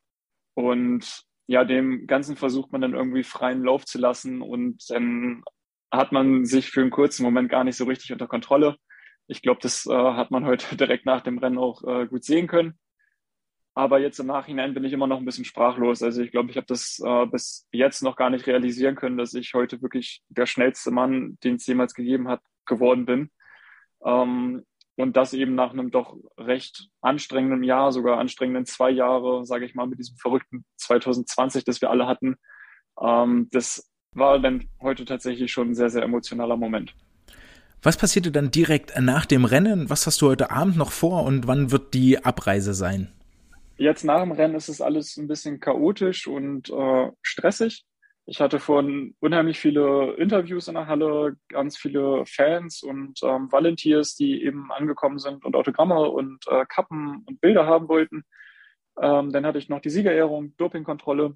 Und ja, dem Ganzen versucht man dann irgendwie freien Lauf zu lassen und dann hat man sich für einen kurzen Moment gar nicht so richtig unter Kontrolle. Ich glaube, das äh, hat man heute direkt nach dem Rennen auch äh, gut sehen können. Aber jetzt im Nachhinein bin ich immer noch ein bisschen sprachlos. Also ich glaube, ich habe das äh, bis jetzt noch gar nicht realisieren können, dass ich heute wirklich der schnellste Mann, den es jemals gegeben hat, geworden bin. Ähm, und das eben nach einem doch recht anstrengenden Jahr, sogar anstrengenden zwei Jahre, sage ich mal, mit diesem verrückten zwanzig zwanzig, das wir alle hatten. Ähm, das war dann heute tatsächlich schon ein sehr, sehr emotionaler Moment. Was passierte dann direkt nach dem Rennen? Was hast du heute Abend noch vor und wann wird die Abreise sein? Jetzt nach dem Rennen ist es alles ein bisschen chaotisch und äh, stressig. Ich hatte vorhin unheimlich viele Interviews in der Halle, ganz viele Fans und ähm, Volunteers, die eben angekommen sind und Autogramme und äh, Kappen und Bilder haben wollten. Ähm, dann hatte ich noch die Siegerehrung, Dopingkontrolle.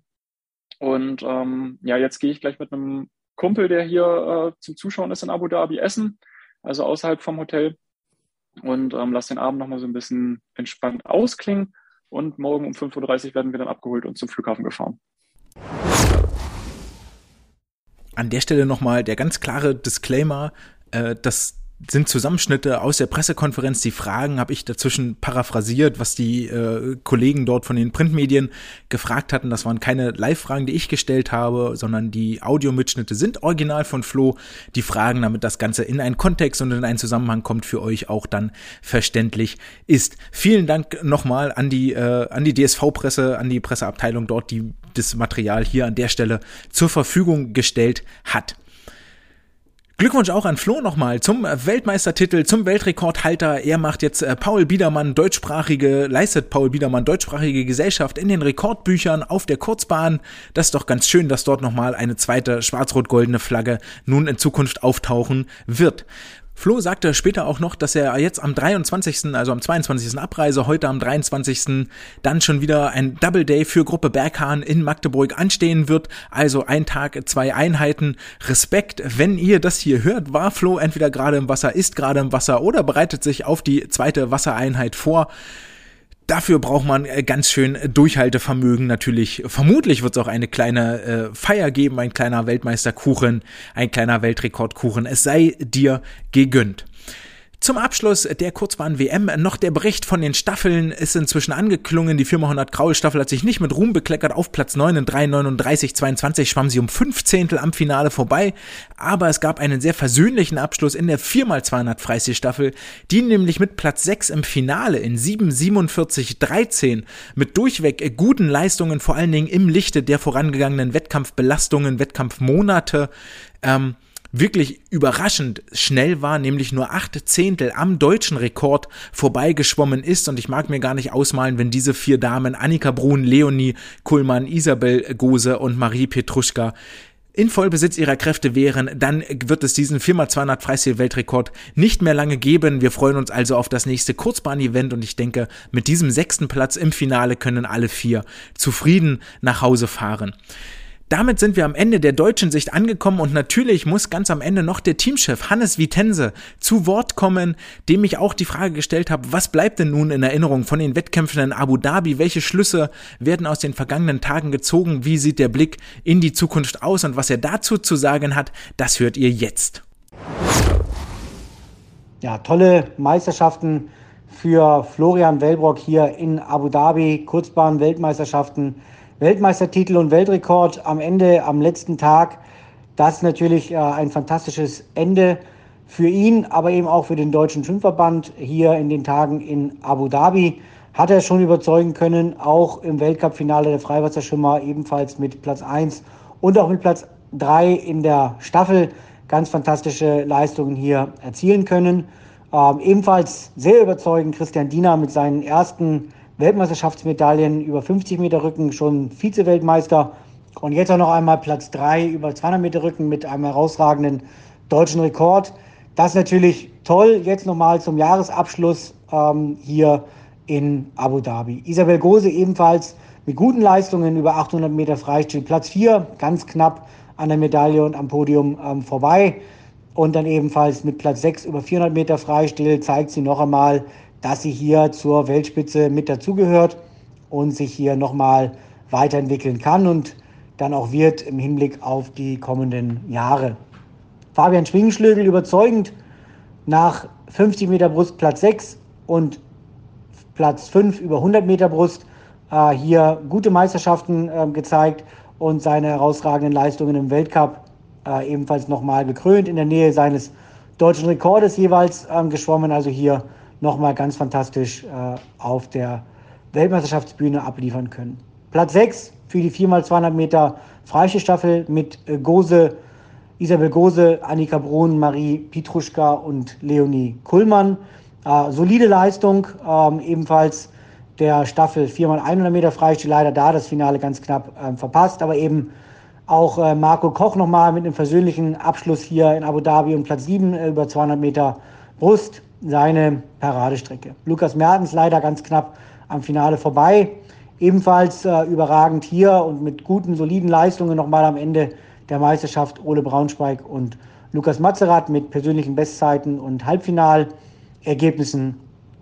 Und ähm, ja, jetzt gehe ich gleich mit einem Kumpel, der hier äh, zum Zuschauen ist in Abu Dhabi, essen, also außerhalb vom Hotel. Und ähm, lasse den Abend nochmal so ein bisschen entspannt ausklingen. Und morgen um fünf Uhr dreißig werden wir dann abgeholt und zum Flughafen gefahren. An der Stelle nochmal der ganz klare Disclaimer, äh, das sind Zusammenschnitte aus der Pressekonferenz. Die Fragen habe ich dazwischen paraphrasiert, was die äh, Kollegen dort von den Printmedien gefragt hatten. Das waren keine Live-Fragen, die ich gestellt habe, sondern die Audiomitschnitte sind original von Flo. Die Fragen, damit das Ganze in einen Kontext und in einen Zusammenhang kommt, für euch auch dann verständlich ist. Vielen Dank nochmal an die äh, an die D S V-Presse, an die Presseabteilung dort, die das Material hier an der Stelle zur Verfügung gestellt hat. Glückwunsch auch an Flo nochmal zum Weltmeistertitel, zum Weltrekordhalter. Er macht jetzt äh, Paul Biedermann deutschsprachige, leistet Paul Biedermann deutschsprachige Gesellschaft in den Rekordbüchern auf der Kurzbahn. Das ist doch ganz schön, dass dort nochmal eine zweite schwarz-rot-goldene Flagge nun in Zukunft auftauchen wird. Flo sagte später auch noch, dass er jetzt am dreiundzwanzigsten, also am zweiundzwanzigsten Abreise, heute am dreiundzwanzigsten dann schon wieder ein Double Day für Gruppe Berghahn in Magdeburg anstehen wird. Also ein Tag, zwei Einheiten. Respekt, wenn ihr das hier hört, war Flo entweder gerade im Wasser, ist gerade im Wasser oder bereitet sich auf die zweite Wassereinheit vor. Dafür braucht man ganz schön Durchhaltevermögen natürlich. Vermutlich wird es auch eine kleine äh, Feier geben, ein kleiner Weltmeisterkuchen, ein kleiner Weltrekordkuchen. Es sei dir gegönnt. Zum Abschluss der Kurzbahn-W M noch der Bericht von den Staffeln ist inzwischen angeklungen. Die viermal Kraul-Staffel hat sich nicht mit Ruhm bekleckert. Auf Platz neun in drei neununddreißig zweiundzwanzig schwamm sie um fünfzehntel am Finale vorbei. Aber es gab einen sehr versöhnlichen Abschluss in der viermal zweihundert Freistil-Staffel, die nämlich mit Platz sechs im Finale in sieben siebenundvierzig dreizehn mit durchweg guten Leistungen, vor allen Dingen im Lichte der vorangegangenen Wettkampfbelastungen, Wettkampfmonate, ähm, wirklich überraschend schnell war, nämlich nur acht Zehntel am deutschen Rekord vorbeigeschwommen ist. Und ich mag mir gar nicht ausmalen, wenn diese vier Damen, Annika Brun, Leonie Kuhlmann, Isabel Gose und Marie Petruschka, in Vollbesitz ihrer Kräfte wären, dann wird es diesen viermal zweihundert Freistil-Weltrekord nicht mehr lange geben. Wir freuen uns also auf das nächste Kurzbahn-Event und ich denke, mit diesem sechsten Platz im Finale können alle vier zufrieden nach Hause fahren. Damit sind wir am Ende der deutschen Sicht angekommen und natürlich muss ganz am Ende noch der Teamchef Hannes Vitense zu Wort kommen, dem ich auch die Frage gestellt habe, was bleibt denn nun in Erinnerung von den Wettkämpfen in Abu Dhabi? Welche Schlüsse werden aus den vergangenen Tagen gezogen? Wie sieht der Blick in die Zukunft aus? Und was er dazu zu sagen hat, das hört ihr jetzt. Ja, tolle Meisterschaften für Florian Wellbrock hier in Abu Dhabi. Kurzbahn-Weltmeisterschaften, Weltmeistertitel und Weltrekord am Ende, am letzten Tag. Das ist natürlich äh, ein fantastisches Ende für ihn, aber eben auch für den Deutschen Schwimmverband hier in den Tagen in Abu Dhabi. Hat er schon überzeugen können, auch im Weltcup-Finale der Freiwasserschwimmer, ebenfalls mit Platz eins und auch mit Platz drei in der Staffel ganz fantastische Leistungen hier erzielen können. Ähm, ebenfalls sehr überzeugend Christian Diener mit seinen ersten Weltmeisterschaftsmedaillen über fünfzig Meter Rücken, schon Vize-Weltmeister. Und jetzt auch noch einmal Platz drei über zweihundert Meter Rücken mit einem herausragenden deutschen Rekord. Das ist natürlich toll, jetzt nochmal zum Jahresabschluss ähm, hier in Abu Dhabi. Isabel Gose ebenfalls mit guten Leistungen über achthundert Meter Freistil. Platz vier, ganz knapp an der Medaille und am Podium ähm, vorbei. Und dann ebenfalls mit Platz sechs über vierhundert Meter Freistil zeigt sie noch einmal, dass sie hier zur Weltspitze mit dazugehört und sich hier nochmal weiterentwickeln kann und dann auch wird im Hinblick auf die kommenden Jahre. Fabian Schwingenschlögl überzeugend nach fünfzig Meter Brust Platz sechs und Platz fünf über hundert Meter Brust. Äh, hier gute Meisterschaften äh, gezeigt und seine herausragenden Leistungen im Weltcup äh, ebenfalls nochmal gekrönt, in der Nähe seines deutschen Rekordes jeweils äh, geschwommen. Also hier nochmal ganz fantastisch äh, auf der Weltmeisterschaftsbühne abliefern können. Platz sechs für die vier mal zweihundert Meter Freistilstaffel mit äh, Gose, Isabel Gose, Annika Brun, Marie Pietruschka und Leonie Kullmann. Äh, solide Leistung, ähm, ebenfalls der Staffel vier mal hundert Meter Freistil, leider da das Finale ganz knapp ähm, verpasst, aber eben auch äh, Marco Koch nochmal mit einem versöhnlichen Abschluss hier in Abu Dhabi und Platz sieben äh, über zweihundert Meter Brust, seine Paradestrecke. Lukas Mertens leider ganz knapp am Finale vorbei, ebenfalls äh, überragend hier und mit guten, soliden Leistungen nochmal am Ende der Meisterschaft Ole Braunschweig und Lukas Mazerat mit persönlichen Bestzeiten und Halbfinalergebnissen.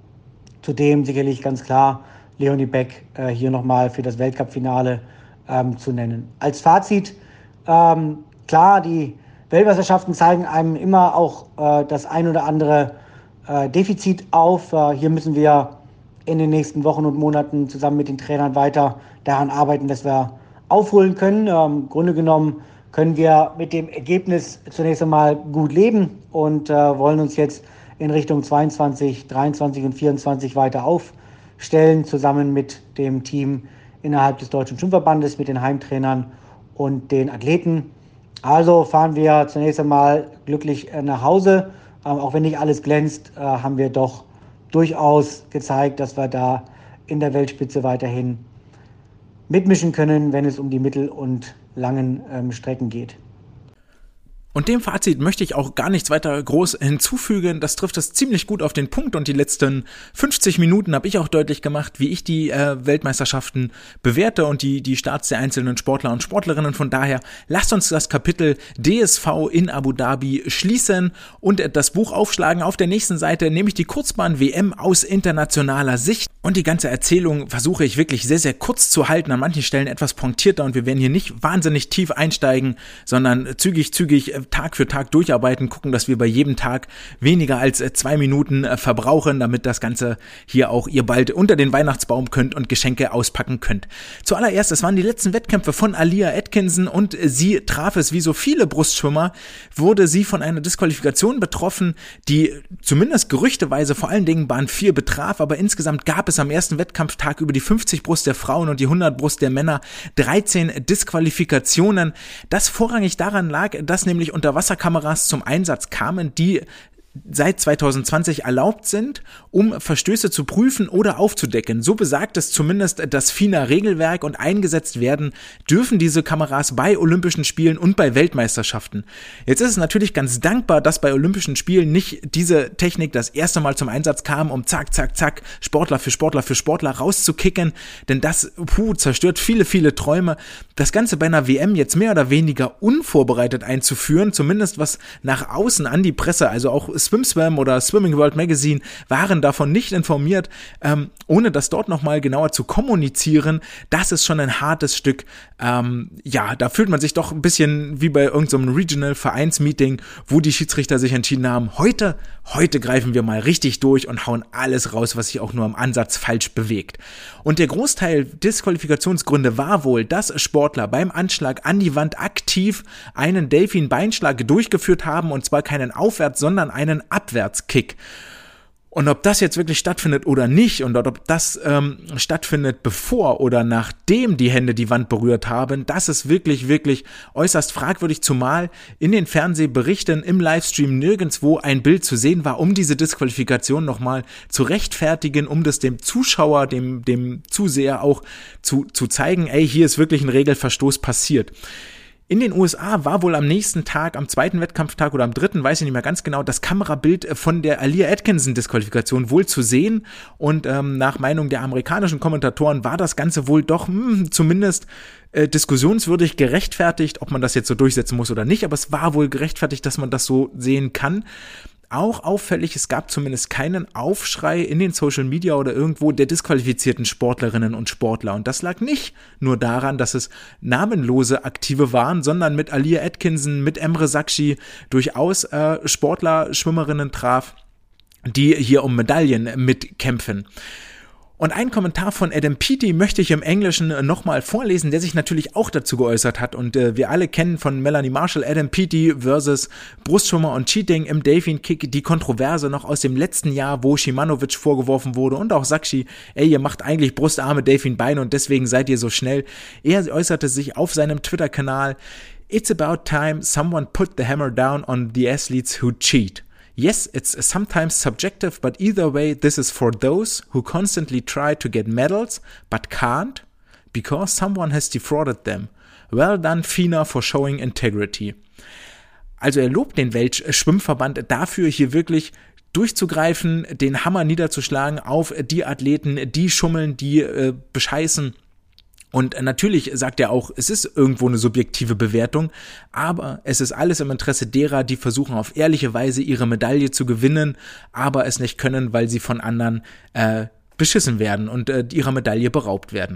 Zudem sicherlich ganz klar Leonie Beck äh, hier nochmal für das Weltcup-Finale ähm, zu nennen. Als Fazit, ähm, klar, die Weltmeisterschaften zeigen einem immer auch äh, das ein oder andere äh, Defizit auf. Äh, hier müssen wir in den nächsten Wochen und Monaten zusammen mit den Trainern weiter daran arbeiten, dass wir aufholen können. Ähm, Im Grunde genommen können wir mit dem Ergebnis zunächst einmal gut leben und äh, wollen uns jetzt in Richtung zweiundzwanzig, dreiundzwanzig und vierundzwanzig weiter aufstellen, zusammen mit dem Team innerhalb des Deutschen Schwimmverbandes, mit den Heimtrainern und den Athleten. Also fahren wir zunächst einmal glücklich äh, nach Hause. Ähm, auch wenn nicht alles glänzt, äh, haben wir doch durchaus gezeigt, dass wir da in der Weltspitze weiterhin mitmischen können, wenn es um die mittel- und langen ähm, Strecken geht. Und dem Fazit möchte ich auch gar nichts weiter groß hinzufügen. Das trifft es ziemlich gut auf den Punkt und die letzten fünfzig Minuten habe ich auch deutlich gemacht, wie ich die äh, Weltmeisterschaften bewerte und die die Starts der einzelnen Sportler und Sportlerinnen. Von daher lasst uns das Kapitel D S V in Abu Dhabi schließen und das Buch aufschlagen. Auf der nächsten Seite nehme ich die Kurzbahn-W M aus internationaler Sicht und die ganze Erzählung versuche ich wirklich sehr, sehr kurz zu halten, an manchen Stellen etwas punktierter und wir werden hier nicht wahnsinnig tief einsteigen, sondern zügig, zügig Tag für Tag durcharbeiten, gucken, dass wir bei jedem Tag weniger als zwei Minuten verbrauchen, damit das Ganze hier auch ihr bald unter den Weihnachtsbaum könnt und Geschenke auspacken könnt. Zuallererst, es waren die letzten Wettkämpfe von Alia Atkinson und sie traf es, wie so viele Brustschwimmer, wurde sie von einer Disqualifikation betroffen, die zumindest gerüchteweise vor allen Dingen Bahn vier betraf, aber insgesamt gab es am ersten Wettkampftag über die fünfzig Brust der Frauen und die hundert Brust der Männer dreizehn Disqualifikationen, das vorrangig daran lag, dass nämlich Unterwasserkameras zum Einsatz kamen, die seit zwanzig zwanzig erlaubt sind, um Verstöße zu prüfen oder aufzudecken. So besagt es zumindest das FINA-Regelwerk und eingesetzt werden dürfen diese Kameras bei Olympischen Spielen und bei Weltmeisterschaften. Jetzt ist es natürlich ganz dankbar, dass bei Olympischen Spielen nicht diese Technik das erste Mal zum Einsatz kam, um zack, zack, zack, Sportler für Sportler für Sportler rauszukicken, denn das puh, zerstört viele, viele Träume. Das Ganze bei einer W M jetzt mehr oder weniger unvorbereitet einzuführen, zumindest was nach außen an die Presse, also auch SwimSwam oder Swimming World Magazine waren davon nicht informiert, ähm, ohne das dort nochmal genauer zu kommunizieren. Das ist schon ein hartes Stück. Ähm, ja, da fühlt man sich doch ein bisschen wie bei irgendeinem so Regional-Vereinsmeeting, wo die Schiedsrichter sich entschieden haben, heute, heute greifen wir mal richtig durch und hauen alles raus, was sich auch nur im Ansatz falsch bewegt. Und der Großteil Disqualifikationsgründe war wohl, dass Sportler beim Anschlag an die Wand aktiv einen Delfin-Beinschlag durchgeführt haben, und zwar keinen Aufwärts-, sondern einen Abwärtskick. Und ob das jetzt wirklich stattfindet oder nicht, und ob das ähm, stattfindet, bevor oder nachdem die Hände die Wand berührt haben, das ist wirklich, wirklich äußerst fragwürdig, zumal in den Fernsehberichten im Livestream nirgendwo ein Bild zu sehen war, um diese Disqualifikation nochmal zu rechtfertigen, um das dem Zuschauer, dem, dem Zuseher auch zu, zu zeigen, ey, hier ist wirklich ein Regelverstoß passiert. In den U S A war wohl am nächsten Tag, am zweiten Wettkampftag oder am dritten, weiß ich nicht mehr ganz genau, das Kamerabild von der Aaliyah Atkinson-Disqualifikation wohl zu sehen. Und ähm, nach Meinung der amerikanischen Kommentatoren war das Ganze wohl doch hm, zumindest äh, diskussionswürdig gerechtfertigt, ob man das jetzt so durchsetzen muss oder nicht. Aber es war wohl gerechtfertigt, dass man das so sehen kann. Auch auffällig, es gab zumindest keinen Aufschrei in den Social Media oder irgendwo der disqualifizierten Sportlerinnen und Sportler. Und das lag nicht nur daran, dass es namenlose Aktive waren, sondern mit Aaliyah Atkinson, mit Emre Sakshi durchaus äh, Sportler, Schwimmerinnen traf, die hier um Medaillen mitkämpfen. Und ein Kommentar von Adam Peaty möchte ich im Englischen nochmal vorlesen, der sich natürlich auch dazu geäußert hat. Und äh, wir alle kennen von Melanie Marshall Adam Peaty versus Brustschwimmer und Cheating im Delfin Kick die Kontroverse noch aus dem letzten Jahr, wo Shimanovic vorgeworfen wurde und auch Sakshi, ey, ihr macht eigentlich Brustarme, Delfinbeine und deswegen seid ihr so schnell. Er äußerte sich auf seinem Twitter-Kanal, "It's about time someone put the hammer down on the athletes who cheat. Yes, it's sometimes subjective, but either way, this is for those who constantly try to get medals, but can't, because someone has defrauded them. Well done, FINA, for showing integrity." Also er lobt den Weltschwimmverband dafür, hier wirklich durchzugreifen, den Hammer niederzuschlagen auf die Athleten, die schummeln, die äh, bescheißen. Und natürlich sagt er auch, es ist irgendwo eine subjektive Bewertung, aber es ist alles im Interesse derer, die versuchen auf ehrliche Weise ihre Medaille zu gewinnen, aber es nicht können, weil sie von anderen äh, beschissen werden und äh, ihrer Medaille beraubt werden.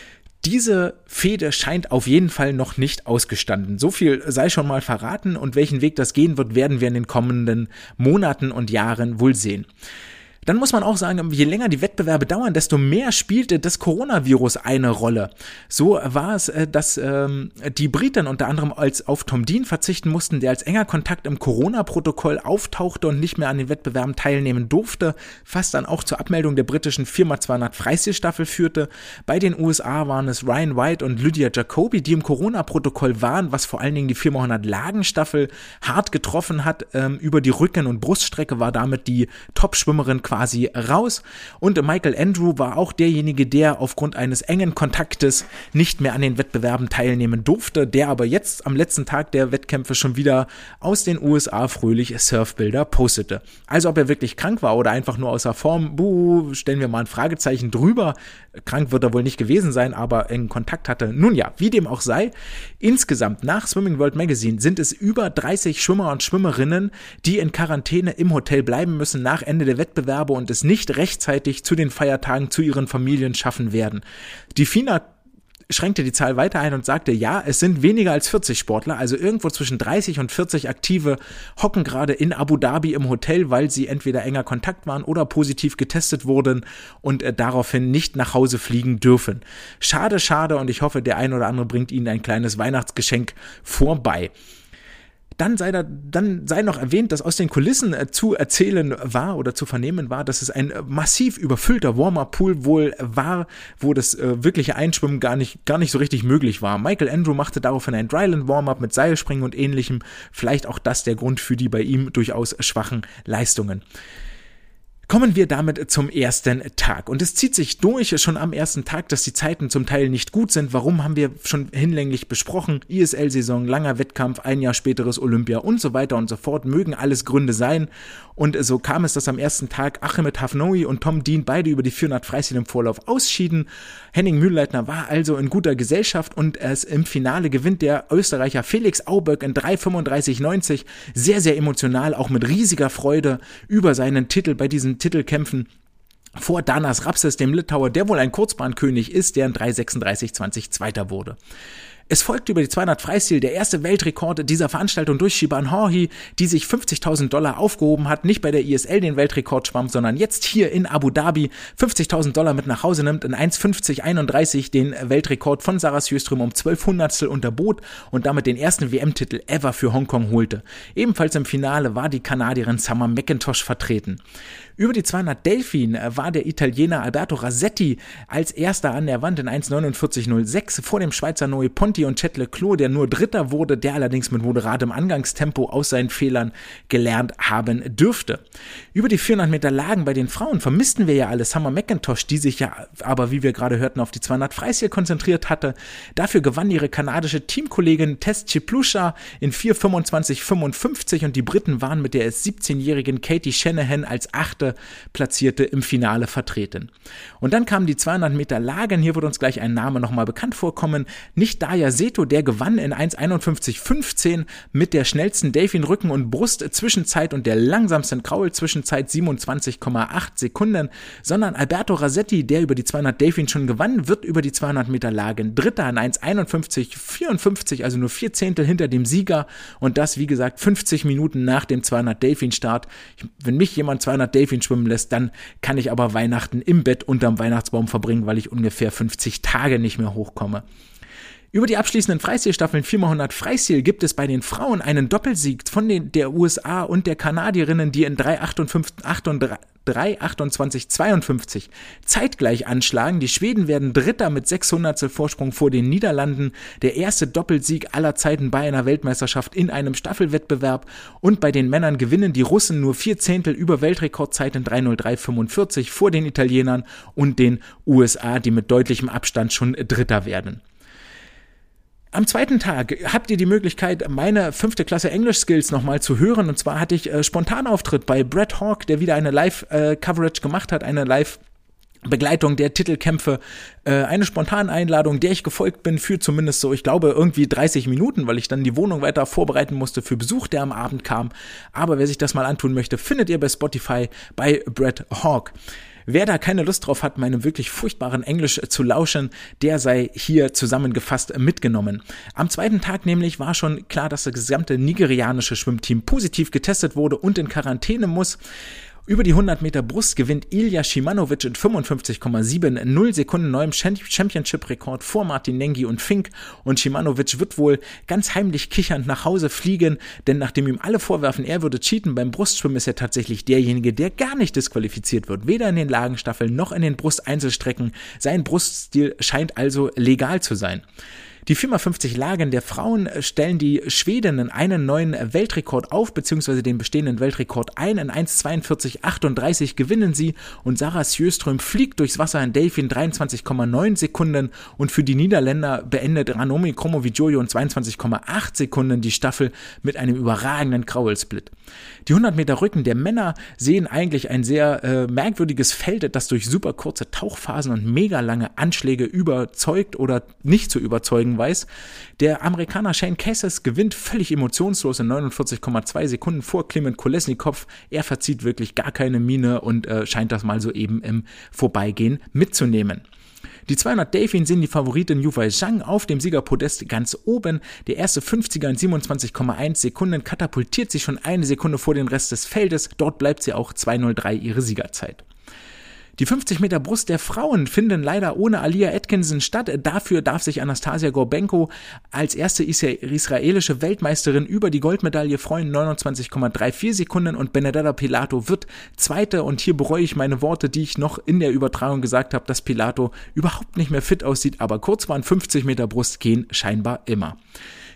Diese Fehde scheint auf jeden Fall noch nicht ausgestanden. So viel sei schon mal verraten, und welchen Weg das gehen wird, werden wir in den kommenden Monaten und Jahren wohl sehen. Dann muss man auch sagen, je länger die Wettbewerbe dauern, desto mehr spielte das Coronavirus eine Rolle. So war es, dass ähm, die Briten unter anderem als auf Tom Dean verzichten mussten, der als enger Kontakt im Corona-Protokoll auftauchte und nicht mehr an den Wettbewerben teilnehmen durfte, was dann auch zur Abmeldung der britischen vier mal zweihundert Freistilstaffel führte. Bei den U S A waren es Ryan White und Lydia Jacobi, die im Corona-Protokoll waren, was vor allen Dingen die vier mal hundert Lagenstaffel hart getroffen hat. Ähm, über die Rücken- und Bruststrecke war damit die Top-Schwimmerin quasi raus, und Michael Andrew war auch derjenige, der aufgrund eines engen Kontaktes nicht mehr an den Wettbewerben teilnehmen durfte, der aber jetzt am letzten Tag der Wettkämpfe schon wieder aus den U S A fröhlich Surfbilder postete. Also ob er wirklich krank war oder einfach nur außer Form, buh, stellen wir mal ein Fragezeichen drüber. Krank wird er wohl nicht gewesen sein, aber engen Kontakt hatte. Nun ja, wie dem auch sei, insgesamt nach Swimming World Magazine sind es über dreißig Schwimmer und Schwimmerinnen, die in Quarantäne im Hotel bleiben müssen nach Ende der Wettbewerbe und es nicht rechtzeitig zu den Feiertagen zu ihren Familien schaffen werden. Die FINA schränkte die Zahl weiter ein und sagte, ja, es sind weniger als vierzig Sportler, also irgendwo zwischen dreißig und vierzig Aktive hocken gerade in Abu Dhabi im Hotel, weil sie entweder enger Kontakt waren oder positiv getestet wurden und äh, daraufhin nicht nach Hause fliegen dürfen. Schade, schade, und ich hoffe, der ein oder andere bringt ihnen ein kleines Weihnachtsgeschenk vorbei. Dann sei, da, dann sei noch erwähnt, dass aus den Kulissen äh, zu erzählen war oder zu vernehmen war, dass es ein äh, massiv überfüllter Warm-Up-Pool wohl war, wo das äh, wirkliche Einschwimmen gar nicht, gar nicht so richtig möglich war. Michael Andrew machte daraufhin ein Dryland-Warm-Up mit Seilspringen und ähnlichem. Vielleicht auch das der Grund für die bei ihm durchaus schwachen Leistungen. Kommen wir damit zum ersten Tag. Und es zieht sich durch schon am ersten Tag, dass die Zeiten zum Teil nicht gut sind. Warum, haben wir schon hinlänglich besprochen. I S L-Saison, langer Wettkampf, ein Jahr späteres Olympia und so weiter und so fort. Mögen alles Gründe sein. Und so kam es, dass am ersten Tag Achemet Hafnoui und Tom Dean beide über die vierhundert Freistil im Vorlauf ausschieden. Henning Mühlleitner war also in guter Gesellschaft und es im Finale gewinnt der Österreicher Felix Auböck in drei fünfunddreißig neunzig. Sehr, sehr emotional, auch mit riesiger Freude über seinen Titel bei diesen Titelkämpfen vor Danas Rapsas, dem Litauer, der wohl ein Kurzbahnkönig ist, der in drei sechsunddreißig zwanzig Zweiter wurde. Es folgte über die zweihundert Freistil der erste Weltrekord dieser Veranstaltung durch Shiban Horhi, die sich fünfzigtausend Dollar aufgehoben hat, nicht bei der I S L den Weltrekord schwamm, sondern jetzt hier in Abu Dhabi fünfzigtausend Dollar mit nach Hause nimmt, in eins fünfzig einunddreißig den Weltrekord von Sarah Sjöström um zwölf Hundertstel unterbot und damit den ersten W M-Titel ever für Hongkong holte. Ebenfalls im Finale war die Kanadierin Summer McIntosh vertreten. Über die zweihundert Delfin war der Italiener Alberto Rasetti als erster an der Wand in eins neunundvierzig null sechs vor dem Schweizer Noé Ponti und Chet Leclos, der nur Dritter wurde, der allerdings mit moderatem Angangstempo aus seinen Fehlern gelernt haben dürfte. Über die vierhundert Meter Lagen bei den Frauen vermissten wir ja alle Summer McIntosh, die sich ja aber, wie wir gerade hörten, auf die zweihundert Freistil konzentriert hatte. Dafür gewann ihre kanadische Teamkollegin Tess Chiplusha in vier fünfundzwanzig fünfundfünfzig und die Briten waren mit der erst siebzehnjährigen Katie Shanahan als achte Platzierte im Finale vertreten. Und dann kamen die zweihundert Meter Lagen, hier wird uns gleich ein Name nochmal bekannt vorkommen, nicht Daya Seto, der gewann in eins einundfünfzig fünfzehn mit der schnellsten Delfin Rücken- und Brust-Zwischenzeit und der langsamsten Kraul-Zwischenzeit siebenundzwanzig Komma acht Sekunden, sondern Alberto Rasetti, der über die zweihundert Delfin schon gewann, wird über die zweihundert Meter Lagen Dritter in eins einundfünfzig vierundfünfzig, also nur vier Zehntel hinter dem Sieger und das, wie gesagt, fünfzig Minuten nach dem zweihundert Delfin Start. Wenn mich jemand zweihundert Delfin schwimmen lässt, dann kann ich aber Weihnachten im Bett unterm Weihnachtsbaum verbringen, weil ich ungefähr fünfzig Tage nicht mehr hochkomme. Über die abschließenden Freistilstaffeln vier mal hundert Freistil gibt es bei den Frauen einen Doppelsieg von den, der U S A und der Kanadierinnen, die in drei achtundzwanzig zweiundfünfzig zeitgleich anschlagen. Die Schweden werden Dritter mit sechs Hundertstel Vorsprung vor den Niederlanden. Der erste Doppelsieg aller Zeiten bei einer Weltmeisterschaft in einem Staffelwettbewerb. Und bei den Männern gewinnen die Russen nur vier Zehntel über Weltrekordzeit in drei null drei fünfundvierzig vor den Italienern und den U S A, die mit deutlichem Abstand schon Dritter werden. Am zweiten Tag habt ihr die Möglichkeit, meine fünfte Klasse Englisch-Skills nochmal zu hören. Und zwar hatte ich äh, Spontanauftritt bei Brett Hawk, der wieder eine Live-Coverage äh, gemacht hat, eine Live-Begleitung der Titelkämpfe. Äh, eine spontane Einladung, der ich gefolgt bin für zumindest so, ich glaube, irgendwie dreißig Minuten, weil ich dann die Wohnung weiter vorbereiten musste für Besuch, der am Abend kam. Aber wer sich das mal antun möchte, findet ihr bei Spotify bei Brett Hawk. Wer da keine Lust drauf hat, meinem wirklich furchtbaren Englisch zu lauschen, der sei hier zusammengefasst mitgenommen. Am zweiten Tag nämlich war schon klar, dass das gesamte nigerianische Schwimmteam positiv getestet wurde und in Quarantäne muss. Über die hundert Meter Brust gewinnt Ilya Shimanovic in fünfundfünfzig Komma sieben Sekunden neuem Championship-Rekord vor Martin Nengi und Fink und Shimanovic wird wohl ganz heimlich kichernd nach Hause fliegen, denn nachdem ihm alle vorwerfen, er würde cheaten beim Brustschwimmen, ist er tatsächlich derjenige, der gar nicht disqualifiziert wird, weder in den Lagenstaffeln noch in den Brusteinzelstrecken. Sein Bruststil scheint also legal zu sein. Die vier mal fünfzig Lagen der Frauen stellen die Schwedinnen einen neuen Weltrekord auf, beziehungsweise den bestehenden Weltrekord ein. In eins zweiundvierzig achtunddreißig gewinnen sie und Sarah Sjöström fliegt durchs Wasser in Delfin dreiundzwanzig Komma neun Sekunden und für die Niederländer beendet Ranomi Kromowidjojo in zweiundzwanzig Komma acht Sekunden die Staffel mit einem überragenden Kraulsplit. Die hundert Meter Rücken der Männer sehen eigentlich ein sehr äh, merkwürdiges Feld, das durch super kurze Tauchphasen und mega lange Anschläge überzeugt oder nicht zu überzeugen weiß. Der Amerikaner Shane Cassis gewinnt völlig emotionslos in neunundvierzig Komma zwei Sekunden vor Kliment Kolesnikov. Er verzieht wirklich gar keine Miene und äh, scheint das mal so eben im Vorbeigehen mitzunehmen. Die zweihundert Delfin sind die Favoritin Yufei Zhang auf dem Siegerpodest ganz oben. Der erste fünfziger in siebenundzwanzig Komma eins Sekunden katapultiert sie schon eine Sekunde vor den Rest des Feldes. Dort bleibt sie auch zwei null drei ihre Siegerzeit. Die fünfzig Meter Brust der Frauen finden leider ohne Alia Atkinson statt. Dafür darf sich Anastasia Gorbenko als erste israelische Weltmeisterin über die Goldmedaille freuen, neunundzwanzig Komma vierunddreißig Sekunden und Benedetta Pilato wird Zweite und hier bereue ich meine Worte, die ich noch in der Übertragung gesagt habe, dass Pilato überhaupt nicht mehr fit aussieht, aber Kurzbahn fünfzig Meter Brust gehen scheinbar immer.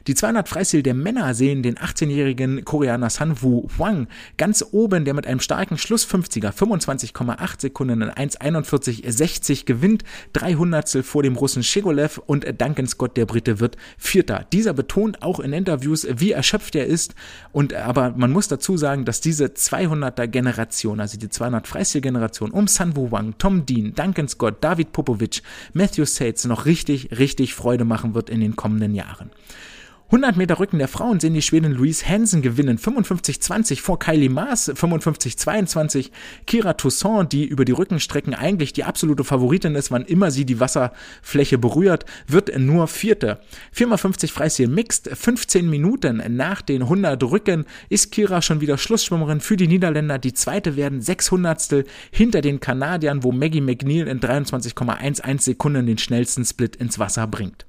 Die zweihundert Freistil der Männer sehen den achtzehnjährigen Koreaner Sunwoo Hwang ganz oben, der mit einem starken Schlussfünfziger fünfundzwanzig Komma acht Sekunden in eins einundvierzig sechzig gewinnt, drei Hundertstel vor dem Russen Shegolev, und Duncan Scott, der Brite, wird Vierter. Dieser betont auch in Interviews, wie erschöpft er ist, und aber man muss dazu sagen, dass diese zweihunderter Generation, also die zweihundert Freistil Generation um Sunwoo Hwang, Tom Dean, Duncan Scott, David Popovic, Matthew Sates noch richtig, richtig Freude machen wird in den kommenden Jahren. hundert Meter Rücken der Frauen sehen die Schwedin Louise Hansen gewinnen, fünfundfünfzig zwanzig vor Kylie Maas, fünfundfünfzig zweiundzwanzig. Kira Toussaint, die über die Rückenstrecken eigentlich die absolute Favoritin ist, wann immer sie die Wasserfläche berührt, wird nur Vierte. vier mal fünfzig Freistil Mixed, fünfzehn Minuten nach den hundert Rücken ist Kira schon wieder Schlussschwimmerin für die Niederländer. Die zweite werden sechs Hundertstel hinter den Kanadiern, wo Maggie McNeil in dreiundzwanzig Komma elf Sekunden den schnellsten Split ins Wasser bringt.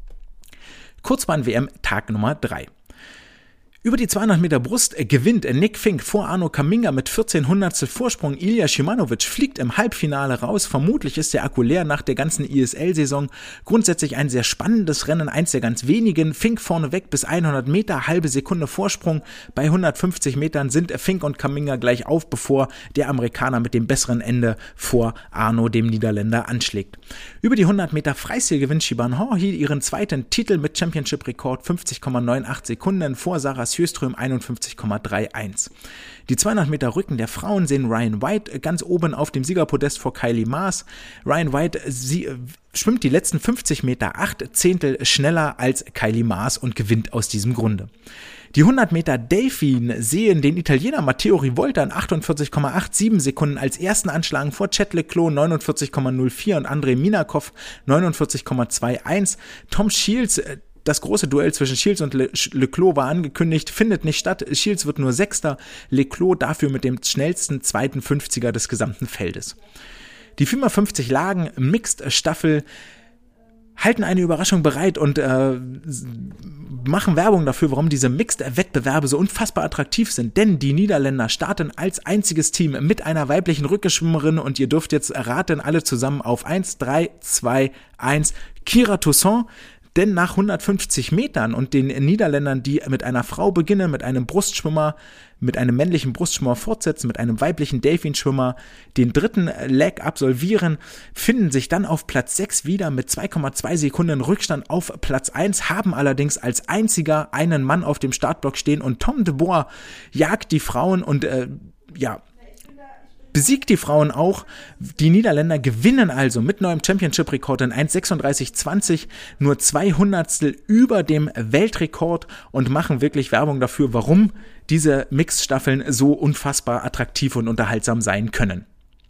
Kurzbahn-W M Tag Nummer drei. Über die zweihundert Meter Brust gewinnt Nick Fink vor Arno Kaminga mit vierzehn Hundertstel Vorsprung. Ilya Shimanovic fliegt im Halbfinale raus. Vermutlich ist der Akku leer nach der ganzen I S L-Saison. Grundsätzlich ein sehr spannendes Rennen, eins der ganz wenigen. Fink vorneweg bis hundert Meter, halbe Sekunde Vorsprung. Bei hundertfünfzig Metern sind Fink und Kaminga gleich auf, bevor der Amerikaner mit dem besseren Ende vor Arno, dem Niederländer, anschlägt. Über die hundert Meter Freistil gewinnt Siobhan Horhy ihren zweiten Titel mit Championship-Rekord fünfzig Komma neunundachtzig Sekunden vor Sarah Sjöström einundfünfzig Komma einunddreißig. Die zweihundert Meter Rücken der Frauen sehen Ryan White ganz oben auf dem Siegerpodest vor Kylie Maas. Ryan White sie, äh, schwimmt die letzten fünfzig Meter acht Zehntel schneller als Kylie Maas und gewinnt aus diesem Grunde. Die hundert Meter Delfin sehen den Italiener Matteo Rivolta in achtundvierzig Komma siebenundachtzig Sekunden als ersten anschlagen vor Chet Leclos neunundvierzig Komma null vier und Andrei Minakov neunundvierzig Komma einundzwanzig. Tom Shields, das große Duell zwischen Shields und Le- Leclos war angekündigt, findet nicht statt. Shields wird nur Sechster, Leclos dafür mit dem schnellsten zweiten Fünfziger des gesamten Feldes. Die vier mal fünfzig Lagen Mixed Staffel halten eine Überraschung bereit und äh, machen Werbung dafür, warum diese Mixed-Wettbewerbe so unfassbar attraktiv sind. Denn die Niederländer starten als einziges Team mit einer weiblichen Rückenschwimmerin und ihr dürft jetzt raten, alle zusammen auf eins, drei, zwei, eins. Kira Toussaint. Denn nach hundertfünfzig Metern und den Niederländern, die mit einer Frau beginnen, mit einem Brustschwimmer, mit einem männlichen Brustschwimmer fortsetzen, mit einem weiblichen Delfinschwimmer den dritten Leg absolvieren, finden sich dann auf Platz sechs wieder mit zwei Komma zwei Sekunden Rückstand auf Platz eins, haben allerdings als einziger einen Mann auf dem Startblock stehen und Tom de Boer jagt die Frauen und äh, ja, besiegt die Frauen auch. Die Niederländer gewinnen also mit neuem Championship-Rekord in eins sechsunddreißig zwanzig nur zwei Hundertstel über dem Weltrekord und machen wirklich Werbung dafür, warum diese Mixstaffeln so unfassbar attraktiv und unterhaltsam sein können.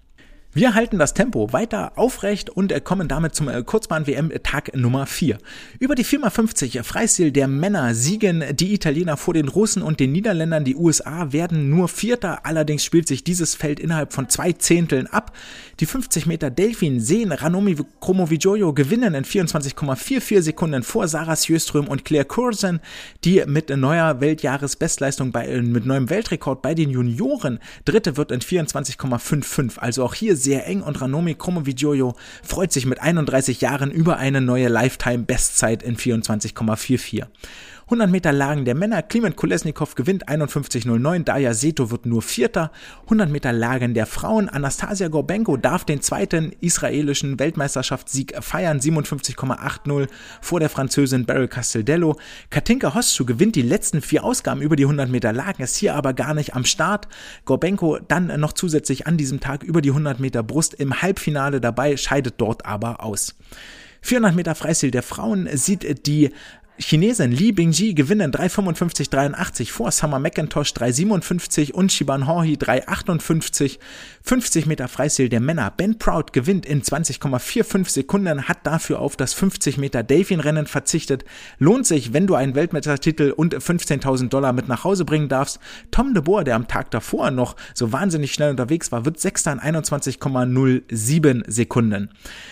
Wir halten das Tempo weiter aufrecht und kommen damit zum Kurzbahn-W M-Tag Nummer vier. Über die vier mal fünfzig Freistil der Männer siegen die Italiener vor den Russen und den Niederländern. Die U S A werden nur Vierter, allerdings spielt sich dieses Feld innerhalb von zwei Zehnteln ab. Die fünfzig Meter Delfin sehen Ranomi Kromowidjojo gewinnen in vierundzwanzig Komma vierundvierzig Sekunden vor Sarah Sjöström und Claire Curzon, die mit neuer Weltjahresbestleistung bei, mit neuem Weltrekord bei den Junioren Dritte wird in vierundzwanzig Komma fünfundfünfzig. Also auch hier sehr eng und Ranomi Kromowidjojo freut sich mit einunddreißig Jahren über eine neue Lifetime-Bestzeit in vierundzwanzig Komma vierundvierzig. hundert Meter Lagen der Männer, Klimen Kolesnikov gewinnt einundfünfzig Komma null neun, Darja Seto wird nur Vierter. hundert Meter Lagen der Frauen, Anastasia Gorbenko darf den zweiten israelischen Weltmeisterschaftssieg feiern, siebenundfünfzig Komma achtzig vor der Französin Beryl Castaldello. Katinka Hostschuh gewinnt die letzten vier Ausgaben über die hundert Meter Lagen, ist hier aber gar nicht am Start. Gorbenko dann noch zusätzlich an diesem Tag über die hundert Meter Brust im Halbfinale dabei, scheidet dort aber aus. vierhundert Meter Freistil der Frauen sieht die Chinesin Li Bingji gewinnen drei fünfundfünfzig dreiundachtzig vor Summer McIntosh drei siebenundfünfzig und Siobhan Horhy drei achtundfünfzig. fünfzig Meter Freistil der Männer. Ben Proud gewinnt in zwanzig Komma fünfundvierzig Sekunden, hat dafür auf das fünfzig Meter Delfin-Rennen verzichtet. Lohnt sich, wenn du einen Weltmeistertitel und fünfzehntausend Dollar mit nach Hause bringen darfst. Tom de Boer, der am Tag davor noch so wahnsinnig schnell unterwegs war, wird Sechster in einundzwanzig Komma null sieben Sekunden.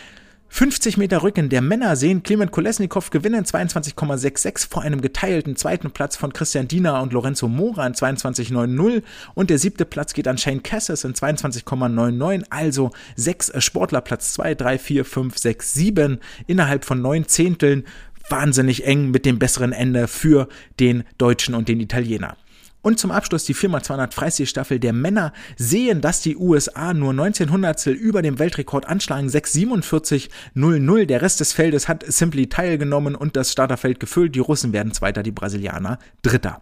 fünfzig Meter Rücken der Männer sehen Klimen Kolesnikov gewinnen zweiundzwanzig Komma sechsundsechzig vor einem geteilten zweiten Platz von Christian Diener und Lorenzo Mora in zweiundzwanzig Komma neunzig und der siebte Platz geht an Shane Cassis in zweiundzwanzig Komma neunundneunzig, also sechs Sportler Platz zwei, drei, vier, fünf, sechs, sieben innerhalb von neun Zehnteln wahnsinnig eng mit dem besseren Ende für den Deutschen und den Italiener. Und zum Abschluss die vier mal zweihundert Freistil-Staffel der Männer sehen, dass die U S A nur neunzehn Hundertstel über dem Weltrekord anschlagen, sechs siebenundvierzig null null. Der Rest des Feldes hat simply teilgenommen und das Starterfeld gefüllt. Die Russen werden Zweiter, die Brasilianer Dritter.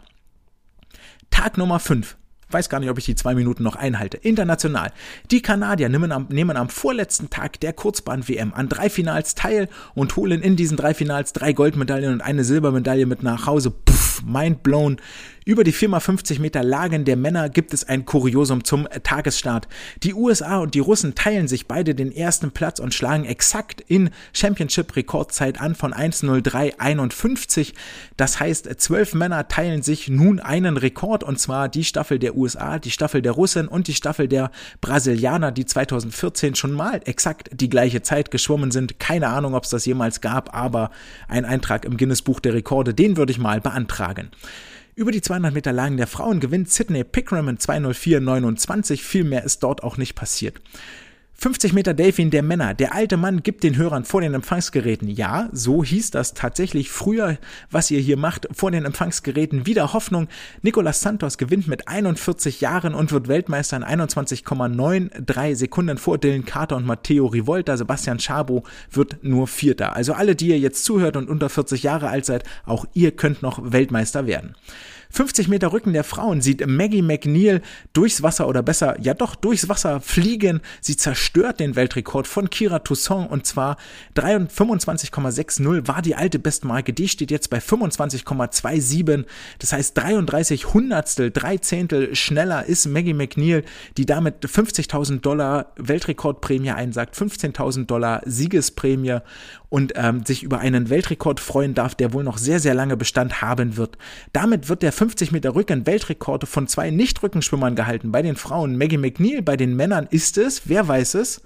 Tag Nummer fünf. Weiß gar nicht, ob ich die zwei Minuten noch einhalte. International. Die Kanadier nehmen am, nehmen am vorletzten Tag der Kurzbahn-W M an drei Finals teil und holen in diesen drei Finals drei Goldmedaillen und eine Silbermedaille mit nach Hause. Puff, mind blown. Über die vier mal fünfzig Meter Lagen der Männer gibt es ein Kuriosum zum Tagesstart. Die U S A und die Russen teilen sich beide den ersten Platz und schlagen exakt in Championship-Rekordzeit an von eins null drei einundfünfzig. Das heißt, zwölf Männer teilen sich nun einen Rekord, und zwar die Staffel der U S A, die Staffel der Russen und die Staffel der Brasilianer, die zweitausendvierzehn schon mal exakt die gleiche Zeit geschwommen sind. Keine Ahnung, ob es das jemals gab, aber ein Eintrag im Guinness-Buch der Rekorde, den würde ich mal beantragen. Über die zweihundert Meter Lagen der Frauen gewinnt Sydney Pickram in zwei null vier neunundzwanzig. Viel mehr ist dort auch nicht passiert. fünfzig Meter Delfin der Männer. Der alte Mann gibt den Hörern vor den Empfangsgeräten. Ja, so hieß das tatsächlich früher, was ihr hier macht, vor den Empfangsgeräten. Wieder Hoffnung. Nicolas Santos gewinnt mit einundvierzig Jahren und wird Weltmeister in einundzwanzig Komma dreiundneunzig Sekunden vor Dylan Carter und Matteo Rivolta. Sebastian Szabo wird nur Vierter. Also alle, die ihr jetzt zuhört und unter vierzig Jahre alt seid, auch ihr könnt noch Weltmeister werden. fünfzig Meter Rücken der Frauen sieht Maggie McNeil durchs Wasser oder besser, ja doch, durchs Wasser fliegen. Sie zerstört den Weltrekord von Kira Toussaint und zwar fünfundzwanzig Komma sechzig war die alte Bestmarke. Die steht jetzt bei fünfundzwanzig Komma siebenundzwanzig. Das heißt dreiunddreißig Hundertstel, drei Zehntel schneller ist Maggie McNeil, die damit fünfzigtausend Dollar Weltrekordprämie einsagt, fünfzehntausend Dollar Siegesprämie und ähm, sich über einen Weltrekord freuen darf, der wohl noch sehr, sehr lange Bestand haben wird. Damit wird der fünfzig Meter Rücken Weltrekord von zwei Nicht-Rückenschwimmern gehalten. Bei den Frauen Maggie McNeil, bei den Männern ist es, wer weiß es?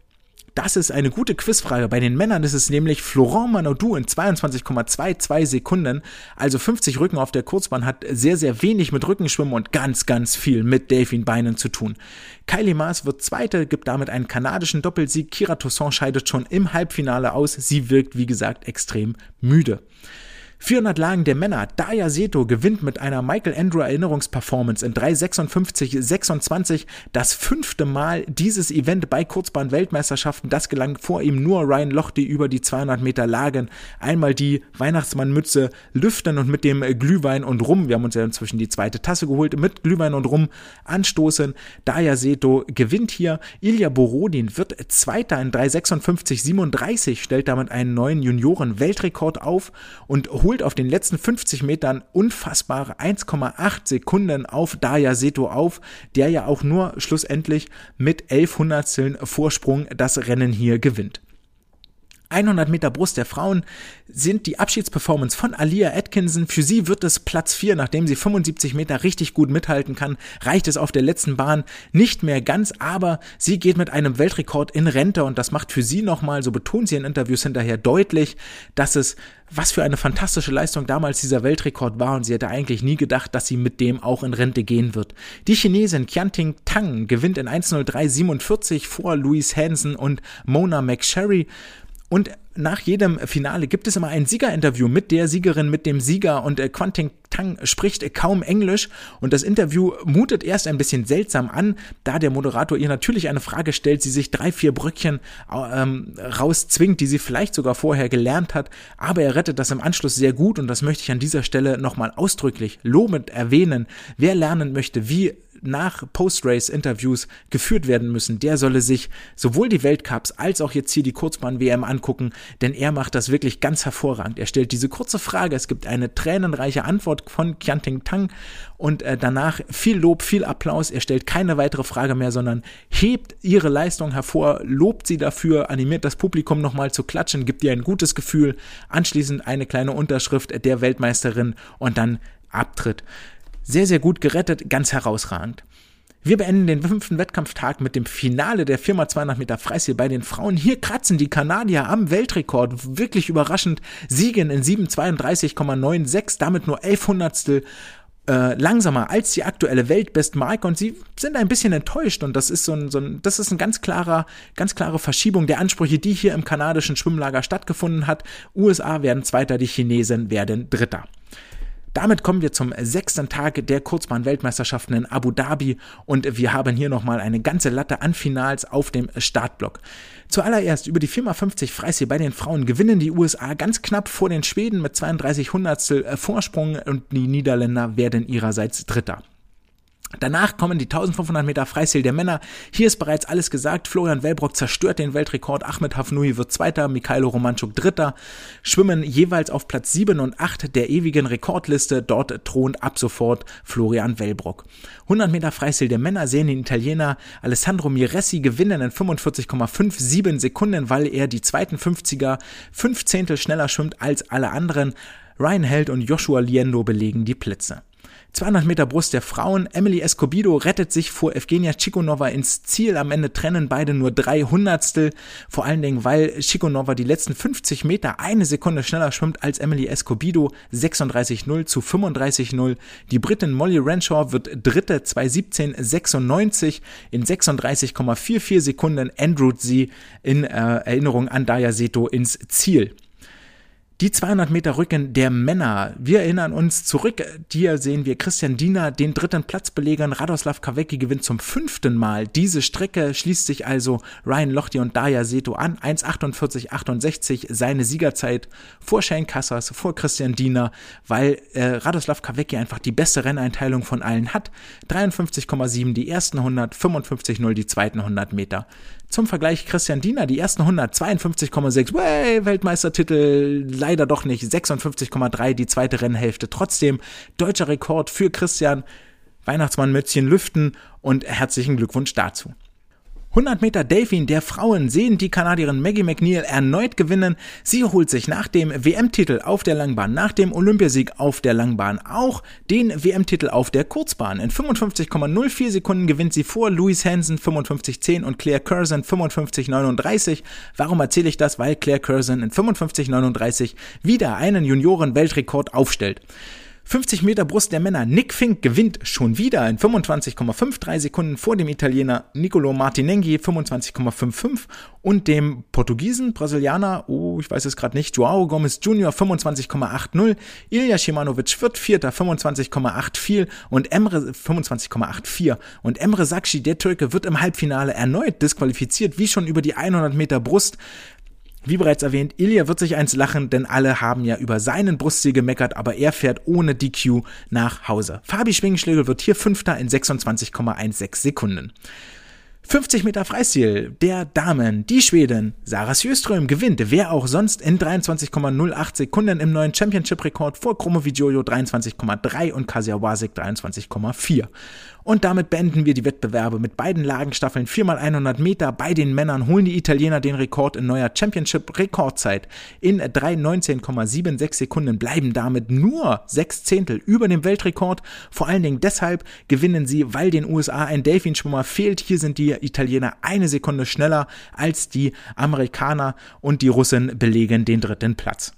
Das ist eine gute Quizfrage. Bei den Männern ist es nämlich Florent Manodou in zweiundzwanzig Komma zweiundzwanzig Sekunden. Also fünfzig Rücken auf der Kurzbahn hat sehr, sehr wenig mit Rückenschwimmen und ganz, ganz viel mit Delfinbeinen zu tun. Kylie Maas wird Zweite, gibt damit einen kanadischen Doppelsieg. Kira Toussaint scheidet schon im Halbfinale aus. Sie wirkt, wie gesagt, extrem müde. vierhundert Lagen der Männer. Daya Seto gewinnt mit einer Michael Andrew Erinnerungsperformance in drei sechsundfünfzig sechsundzwanzig das fünfte Mal dieses Event bei Kurzbahn-Weltmeisterschaften. Das gelang vor ihm nur Ryan Lochte über die zweihundert Meter Lagen. Einmal die Weihnachtsmannmütze lüften und mit dem Glühwein und Rum, wir haben uns ja inzwischen die zweite Tasse geholt, mit Glühwein und Rum anstoßen. Daya Seto gewinnt hier. Ilya Borodin wird Zweiter in drei sechsundfünfzig siebenunddreißig, stellt damit einen neuen Junioren-Weltrekord auf und holt auf den letzten fünfzig Metern unfassbare eins Komma acht Sekunden auf Daya Seto auf, der ja auch nur schlussendlich mit elf Hundertsteln Vorsprung das Rennen hier gewinnt. hundert Meter Brust der Frauen sind die Abschiedsperformance von Alia Atkinson. Für sie wird es Platz vier, nachdem sie fünfundsiebzig Meter richtig gut mithalten kann, reicht es auf der letzten Bahn nicht mehr ganz, aber sie geht mit einem Weltrekord in Rente und das macht für sie nochmal, so betont sie in Interviews hinterher deutlich, dass es, was für eine fantastische Leistung damals dieser Weltrekord war und sie hätte eigentlich nie gedacht, dass sie mit dem auch in Rente gehen wird. Die Chinesin Qianting Tang gewinnt in eins null drei siebenundvierzig vor Louise Hansen und Mona McSherry. Und nach jedem Finale gibt es immer ein Siegerinterview mit der Siegerin, mit dem Sieger und äh, Qianting Tang spricht kaum Englisch und das Interview mutet erst ein bisschen seltsam an, da der Moderator ihr natürlich eine Frage stellt, sie sich drei, vier Bröckchen ähm, rauszwingt, die sie vielleicht sogar vorher gelernt hat, aber er rettet das im Anschluss sehr gut und das möchte ich an dieser Stelle nochmal ausdrücklich lobend erwähnen. Wer lernen möchte, wie nach Post-Race-Interviews geführt werden müssen, der solle sich sowohl die Weltcups als auch jetzt hier die Kurzbahn-W M angucken, denn er macht das wirklich ganz hervorragend. Er stellt diese kurze Frage, es gibt eine tränenreiche Antwort von Qianting Tang und äh, danach viel Lob, viel Applaus. Er stellt keine weitere Frage mehr, sondern hebt ihre Leistung hervor, lobt sie dafür, animiert das Publikum nochmal zu klatschen, gibt ihr ein gutes Gefühl, anschließend eine kleine Unterschrift der Weltmeisterin und dann Abtritt. Sehr, sehr gut gerettet, ganz herausragend. Wir beenden den fünften Wettkampftag mit dem Finale der vier mal zweihundert Meter Freistil bei den Frauen. Hier kratzen die Kanadier am Weltrekord, wirklich überraschend, siegen in sieben zweiunddreißig Komma sechsundneunzig, damit nur elf Hundertstel äh, langsamer als die aktuelle Weltbestmarke und sie sind ein bisschen enttäuscht und das ist so ein, so ein das ist ein ganz klarer, ganz klare Verschiebung der Ansprüche, die hier im kanadischen Schwimmlager stattgefunden hat. U S A werden Zweiter, die Chinesen werden Dritter. Damit kommen wir zum sechsten Tag der Kurzbahn-Weltmeisterschaften in Abu Dhabi und wir haben hier nochmal eine ganze Latte an Finals auf dem Startblock. Zuallererst über die vier mal fünfzig Freistil bei den Frauen gewinnen die U S A ganz knapp vor den Schweden mit zweiunddreißig Hundertstel Vorsprung und die Niederländer werden ihrerseits Dritter. Danach kommen die eintausendfünfhundert Meter Freistil der Männer. Hier ist bereits alles gesagt. Florian Wellbrock zerstört den Weltrekord. Ahmed Hafnouhi wird Zweiter, Mikhailo Romanchuk Dritter. Schwimmen jeweils auf Platz sieben und acht der ewigen Rekordliste. Dort thront ab sofort Florian Wellbrock. hundert Meter Freistil der Männer sehen den Italiener Alessandro Miressi gewinnen in fünfundvierzig Komma siebenundfünfzig Sekunden, weil er die zweiten fünfziger fünf Zehntel schneller schwimmt als alle anderen. Ryan Held und Joshua Liendo belegen die Plätze. zweihundert Meter Brust der Frauen. Emily Escobedo rettet sich vor Evgenia Cikunova ins Ziel. Am Ende trennen beide nur drei Hundertstel. Vor allen Dingen, weil Cikunova die letzten fünfzig Meter eine Sekunde schneller schwimmt als Emily Escobedo. sechsunddreißig null zu fünfunddreißig null. Die Britin Molly Renshaw wird Dritte, zwei siebzehn sechsundneunzig. In sechsunddreißig Komma vierundvierzig Sekunden enroute sie in äh, Erinnerung an Daya Seto ins Ziel. Die zweihundert Meter Rücken der Männer. Wir erinnern uns zurück. Hier sehen wir Christian Diener den dritten Platz belegen. Radoslav Kawecki gewinnt zum fünften Mal diese Strecke. Schließt sich also Ryan Lochte und Daya Seto an. eins achtundvierzig achtundsechzig seine Siegerzeit vor Shane Cassars, vor Christian Diener, weil äh, Radoslav Kawecki einfach die beste Renneinteilung von allen hat. dreiundfünfzig Komma sieben die ersten hundert, fünfundfünfzig Komma null die zweiten hundert Meter. Zum Vergleich Christian Diener, die ersten hundert, zweiundfünfzig Komma sechs, way, Weltmeistertitel, leider doch nicht, sechsundfünfzig Komma drei, die zweite Rennhälfte. Trotzdem, deutscher Rekord für Christian, Weihnachtsmann-Mützchen lüften und herzlichen Glückwunsch dazu. hundert Meter Delfin der Frauen sehen die Kanadierin Maggie McNeil erneut gewinnen. Sie holt sich nach dem W M-Titel auf der Langbahn, nach dem Olympiasieg auf der Langbahn auch den W M-Titel auf der Kurzbahn. In fünfundfünfzig Komma null vier Sekunden gewinnt sie vor Louise Hansen fünfundfünfzig Zehn und Claire Curzon fünfundfünfzig neununddreißig. Warum erzähle ich das? Weil Claire Curzon in fünfundfünfzig neununddreißig wieder einen Junioren-Weltrekord aufstellt. fünfzig Meter Brust der Männer. Nick Fink gewinnt schon wieder in fünfundzwanzig Komma dreiundfünfzig Sekunden vor dem Italiener Nicolo Martinenghi fünfundzwanzig Komma fünfundfünfzig und dem Portugiesen, Brasilianer, oh, ich weiß es gerade nicht, Joao Gomes Junior fünfundzwanzig Komma achtzig. Ilya Shimanovic wird Vierter, fünfundzwanzig Komma vierundachtzig und Emre fünfundzwanzig Komma vierundachtzig und Emre Sakshi, der Türke, wird im Halbfinale erneut disqualifiziert, wie schon über die hundert Meter Brust. Wie bereits erwähnt, Ilya wird sich eins lachen, denn alle haben ja über seinen Bruststil gemeckert, aber er fährt ohne D Q nach Hause. Fabi Schwingenschlegel wird hier Fünfter in sechsundzwanzig Komma sechzehn Sekunden. fünfzig Meter Freistil der Damen. Die Schwedin Sara Sjöström gewinnt, wer auch sonst, in dreiundzwanzig Komma null acht Sekunden im neuen Championship-Rekord vor Kromowidjojo dreiundzwanzig Komma drei und Kasia Wasik dreiundzwanzig Komma vier. Und damit beenden wir die Wettbewerbe mit beiden Lagenstaffeln vier mal hundert Meter. Bei den Männern holen die Italiener den Rekord in neuer Championship-Rekordzeit. In drei neunzehn Komma sechsundsiebzig Sekunden bleiben damit nur sechs Zehntel über dem Weltrekord. Vor allen Dingen deshalb gewinnen sie, weil den U S A ein Delfinschwimmer fehlt. Hier sind die Italiener eine Sekunde schneller als die Amerikaner und die Russen belegen den dritten Platz.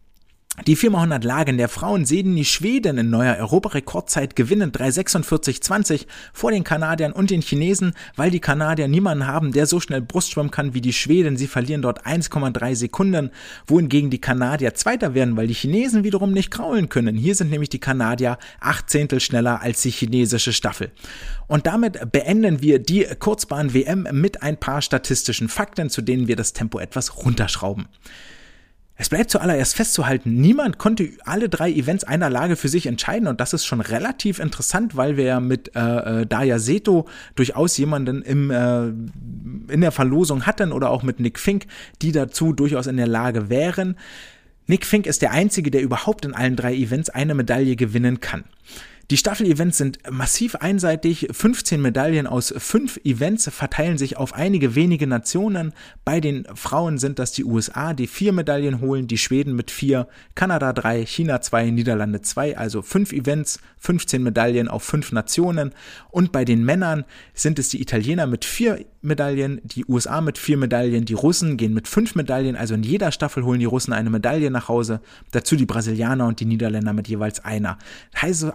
Die vier mal hundert Lagen der Frauen sehen die Schweden in neuer Europarekordzeit gewinnen, drei sechsundvierzig zwanzig vor den Kanadiern und den Chinesen, weil die Kanadier niemanden haben, der so schnell Brust schwimmen kann wie die Schweden. Sie verlieren dort eins Komma drei Sekunden, wohingegen die Kanadier Zweiter werden, weil die Chinesen wiederum nicht kraulen können. Hier sind nämlich die Kanadier acht Zehntel schneller als die chinesische Staffel. Und damit beenden wir die Kurzbahn-W M mit ein paar statistischen Fakten, zu denen wir das Tempo etwas runterschrauben. Es bleibt zuallererst festzuhalten, niemand konnte alle drei Events einer Lage für sich entscheiden und das ist schon relativ interessant, weil wir ja mit äh, Daya Seto durchaus jemanden im, äh, in der Verlosung hatten oder auch mit Nick Fink, die dazu durchaus in der Lage wären. Nick Fink ist der Einzige, der überhaupt in allen drei Events eine Medaille gewinnen kann. Die Staffel-Events sind massiv einseitig, fünfzehn Medaillen aus fünf Events verteilen sich auf einige wenige Nationen. Bei den Frauen sind das die U S A, die vier Medaillen holen, die Schweden mit vier, Kanada drei, China zwei, Niederlande zwei, also fünf Events, fünfzehn Medaillen auf fünf Nationen. Und bei den Männern sind es die Italiener mit vier Medaillen, die U S A mit vier Medaillen, die Russen gehen mit fünf Medaillen, also in jeder Staffel holen die Russen eine Medaille nach Hause, dazu die Brasilianer und die Niederländer mit jeweils einer. Heißt also, bei den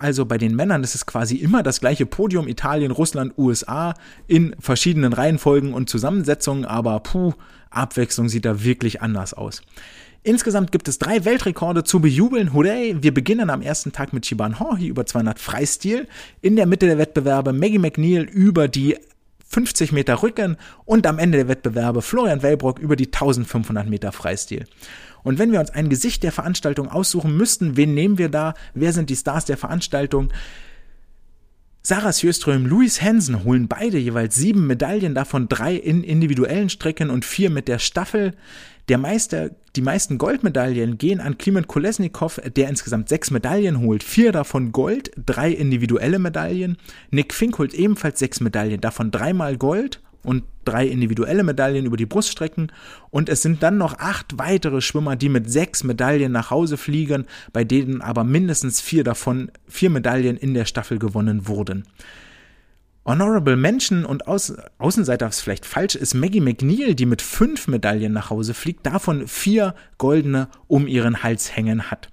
den Männern ist es quasi immer das gleiche Podium, Italien, Russland, U S A, in verschiedenen Reihenfolgen und Zusammensetzungen, aber puh, Abwechslung sieht da wirklich anders aus. Insgesamt gibt es drei Weltrekorde zu bejubeln. Hooray! Wir beginnen am ersten Tag mit Siobhan Horhy über zweihundert Freistil. In der Mitte der Wettbewerbe Maggie McNeil über die fünfzig Meter Rücken und am Ende der Wettbewerbe Florian Wellbrock über die eintausendfünfhundert Meter Freistil. Und wenn wir uns ein Gesicht der Veranstaltung aussuchen müssten, wen nehmen wir da? Wer sind die Stars der Veranstaltung? Sarah Sjöström, Louise Hansen holen beide jeweils sieben Medaillen, davon drei in individuellen Strecken und vier mit der Staffel. Der Meister, die meisten Goldmedaillen gehen an Klimen Kolesnikov, der insgesamt sechs Medaillen holt, vier davon Gold, drei individuelle Medaillen. Nick Fink holt ebenfalls sechs Medaillen, davon dreimal Gold und drei individuelle Medaillen über die Bruststrecken. Und es sind dann noch acht weitere Schwimmer, die mit sechs Medaillen nach Hause fliegen, bei denen aber mindestens vier davon, vier Medaillen in der Staffel gewonnen wurden. Honorable Mention und Außen, Außenseiter ist vielleicht falsch, ist Maggie McNeil, die mit fünf Medaillen nach Hause fliegt, davon vier goldene um ihren Hals hängen hat.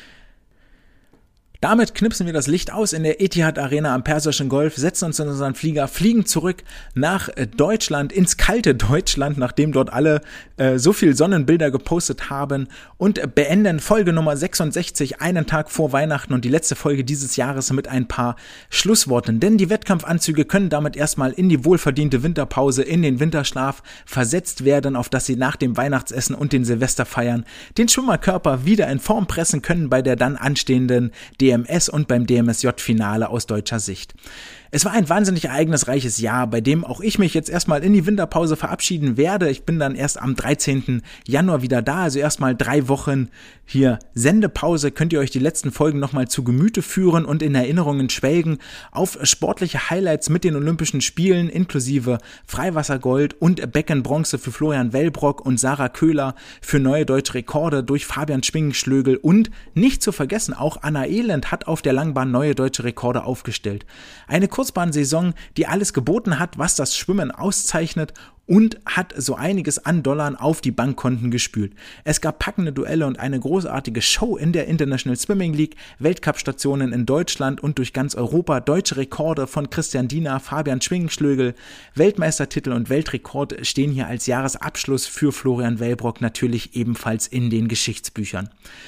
Damit knipsen wir das Licht aus in der Etihad Arena am Persischen Golf, setzen uns in unseren Flieger, fliegen zurück nach Deutschland, ins kalte Deutschland, nachdem dort alle äh, so viel Sonnenbilder gepostet haben, und beenden Folge Nummer sechsundsechzig, einen Tag vor Weihnachten und die letzte Folge dieses Jahres mit ein paar Schlussworten. Denn die Wettkampfanzüge können damit erstmal in die wohlverdiente Winterpause, in den Winterschlaf versetzt werden, auf dass sie nach dem Weihnachtsessen und den Silvesterfeiern den Schwimmerkörper wieder in Form pressen können bei der dann anstehenden D M S und beim D M S J-Finale aus deutscher Sicht. Es war ein wahnsinnig ereignisreiches Jahr, bei dem auch ich mich jetzt erstmal in die Winterpause verabschieden werde. Ich bin dann erst am dreizehnten Januar wieder da, also erstmal drei Wochen hier Sendepause. Könnt ihr euch die letzten Folgen nochmal zu Gemüte führen und in Erinnerungen schwelgen auf sportliche Highlights mit den Olympischen Spielen inklusive Freiwassergold und Beckenbronze für Florian Wellbrock und Sarah Köhler, für neue deutsche Rekorde durch Fabian Schwingenschlögel und nicht zu vergessen, auch Anna Elend hat auf der Langbahn neue deutsche Rekorde aufgestellt. Eine Kurzbahnsaison, die alles geboten hat, was das Schwimmen auszeichnet, und hat so einiges an Dollar auf die Bankkonten gespült. Es gab packende Duelle und eine großartige Show in der International Swimming League, Weltcup-Stationen in Deutschland und durch ganz Europa, deutsche Rekorde von Christian Diener, Fabian Schwingenschlögel, Weltmeistertitel und Weltrekord stehen hier als Jahresabschluss für Florian Wellbrock natürlich ebenfalls in den Geschichtsbüchern.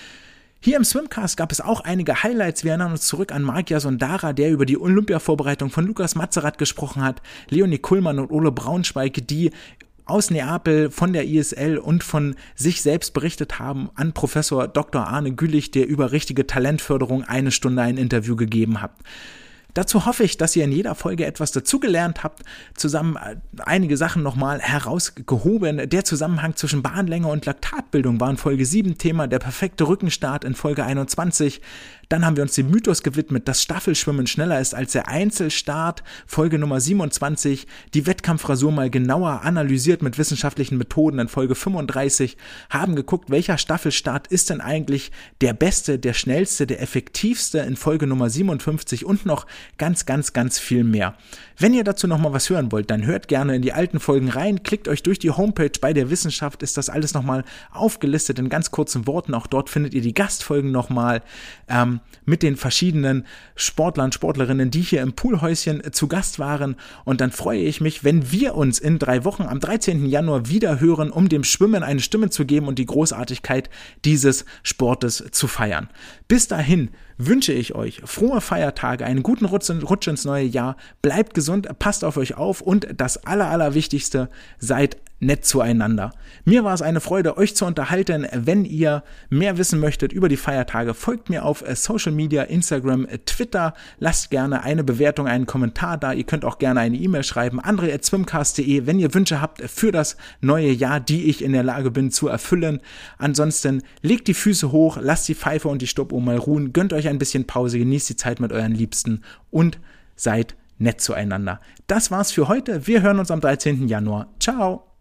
Hier im Swimcast gab es auch einige Highlights. Wir erinnern uns zurück an Marc Jasondara, der über die Olympia-Vorbereitung von Lukas Mazerat gesprochen hat, Leonie Kuhlmann und Ole Braunschweig, die aus Neapel von der I S L und von sich selbst berichtet haben, an Professor Doktor Arne Gülich, der über richtige Talentförderung eine Stunde ein Interview gegeben hat. Dazu hoffe ich, dass ihr in jeder Folge etwas dazugelernt habt, zusammen einige Sachen nochmal herausgehoben. Der Zusammenhang zwischen Bahnlänge und Laktatbildung war in Folge sieben Thema, der perfekte Rückenstart in Folge einundzwanzig. Dann haben wir uns dem Mythos gewidmet, dass Staffelschwimmen schneller ist als der Einzelstart, Folge Nummer siebenundzwanzig. Die Wettkampfrasur mal genauer analysiert mit wissenschaftlichen Methoden in Folge fünfunddreißig. Haben geguckt, welcher Staffelstart ist denn eigentlich der beste, der schnellste, der effektivste in Folge Nummer siebenundfünfzig und noch ganz, ganz, ganz viel mehr. Wenn ihr dazu nochmal was hören wollt, dann hört gerne in die alten Folgen rein, klickt euch durch die Homepage. Bei der Wissenschaft ist das alles nochmal aufgelistet in ganz kurzen Worten. Auch dort findet ihr die Gastfolgen nochmal ähm, mit den verschiedenen Sportlern, Sportlerinnen, die hier im Poolhäuschen zu Gast waren. Und dann freue ich mich, wenn wir uns in drei Wochen am dreizehnten Januar wieder hören, um dem Schwimmen eine Stimme zu geben und die Großartigkeit dieses Sportes zu feiern. Bis dahin wünsche ich euch frohe Feiertage, einen guten Rutsch, Rutsch ins neue Jahr, bleibt gesund, passt auf euch auf und das aller, allerwichtigste, seid nett zueinander. Mir war es eine Freude, euch zu unterhalten. Wenn ihr mehr wissen möchtet über die Feiertage, folgt mir auf Social Media, Instagram, Twitter, lasst gerne eine Bewertung, einen Kommentar da, ihr könnt auch gerne eine E-Mail schreiben, andre at swimcast punkt de, wenn ihr Wünsche habt für das neue Jahr, die ich in der Lage bin zu erfüllen. Ansonsten legt die Füße hoch, lasst die Pfeife und die Stoppuhr mal ruhen, gönnt euch ein bisschen Pause, genießt die Zeit mit euren Liebsten und seid nett zueinander. Das war's für heute. Wir hören uns am dreizehnten Januar. Ciao!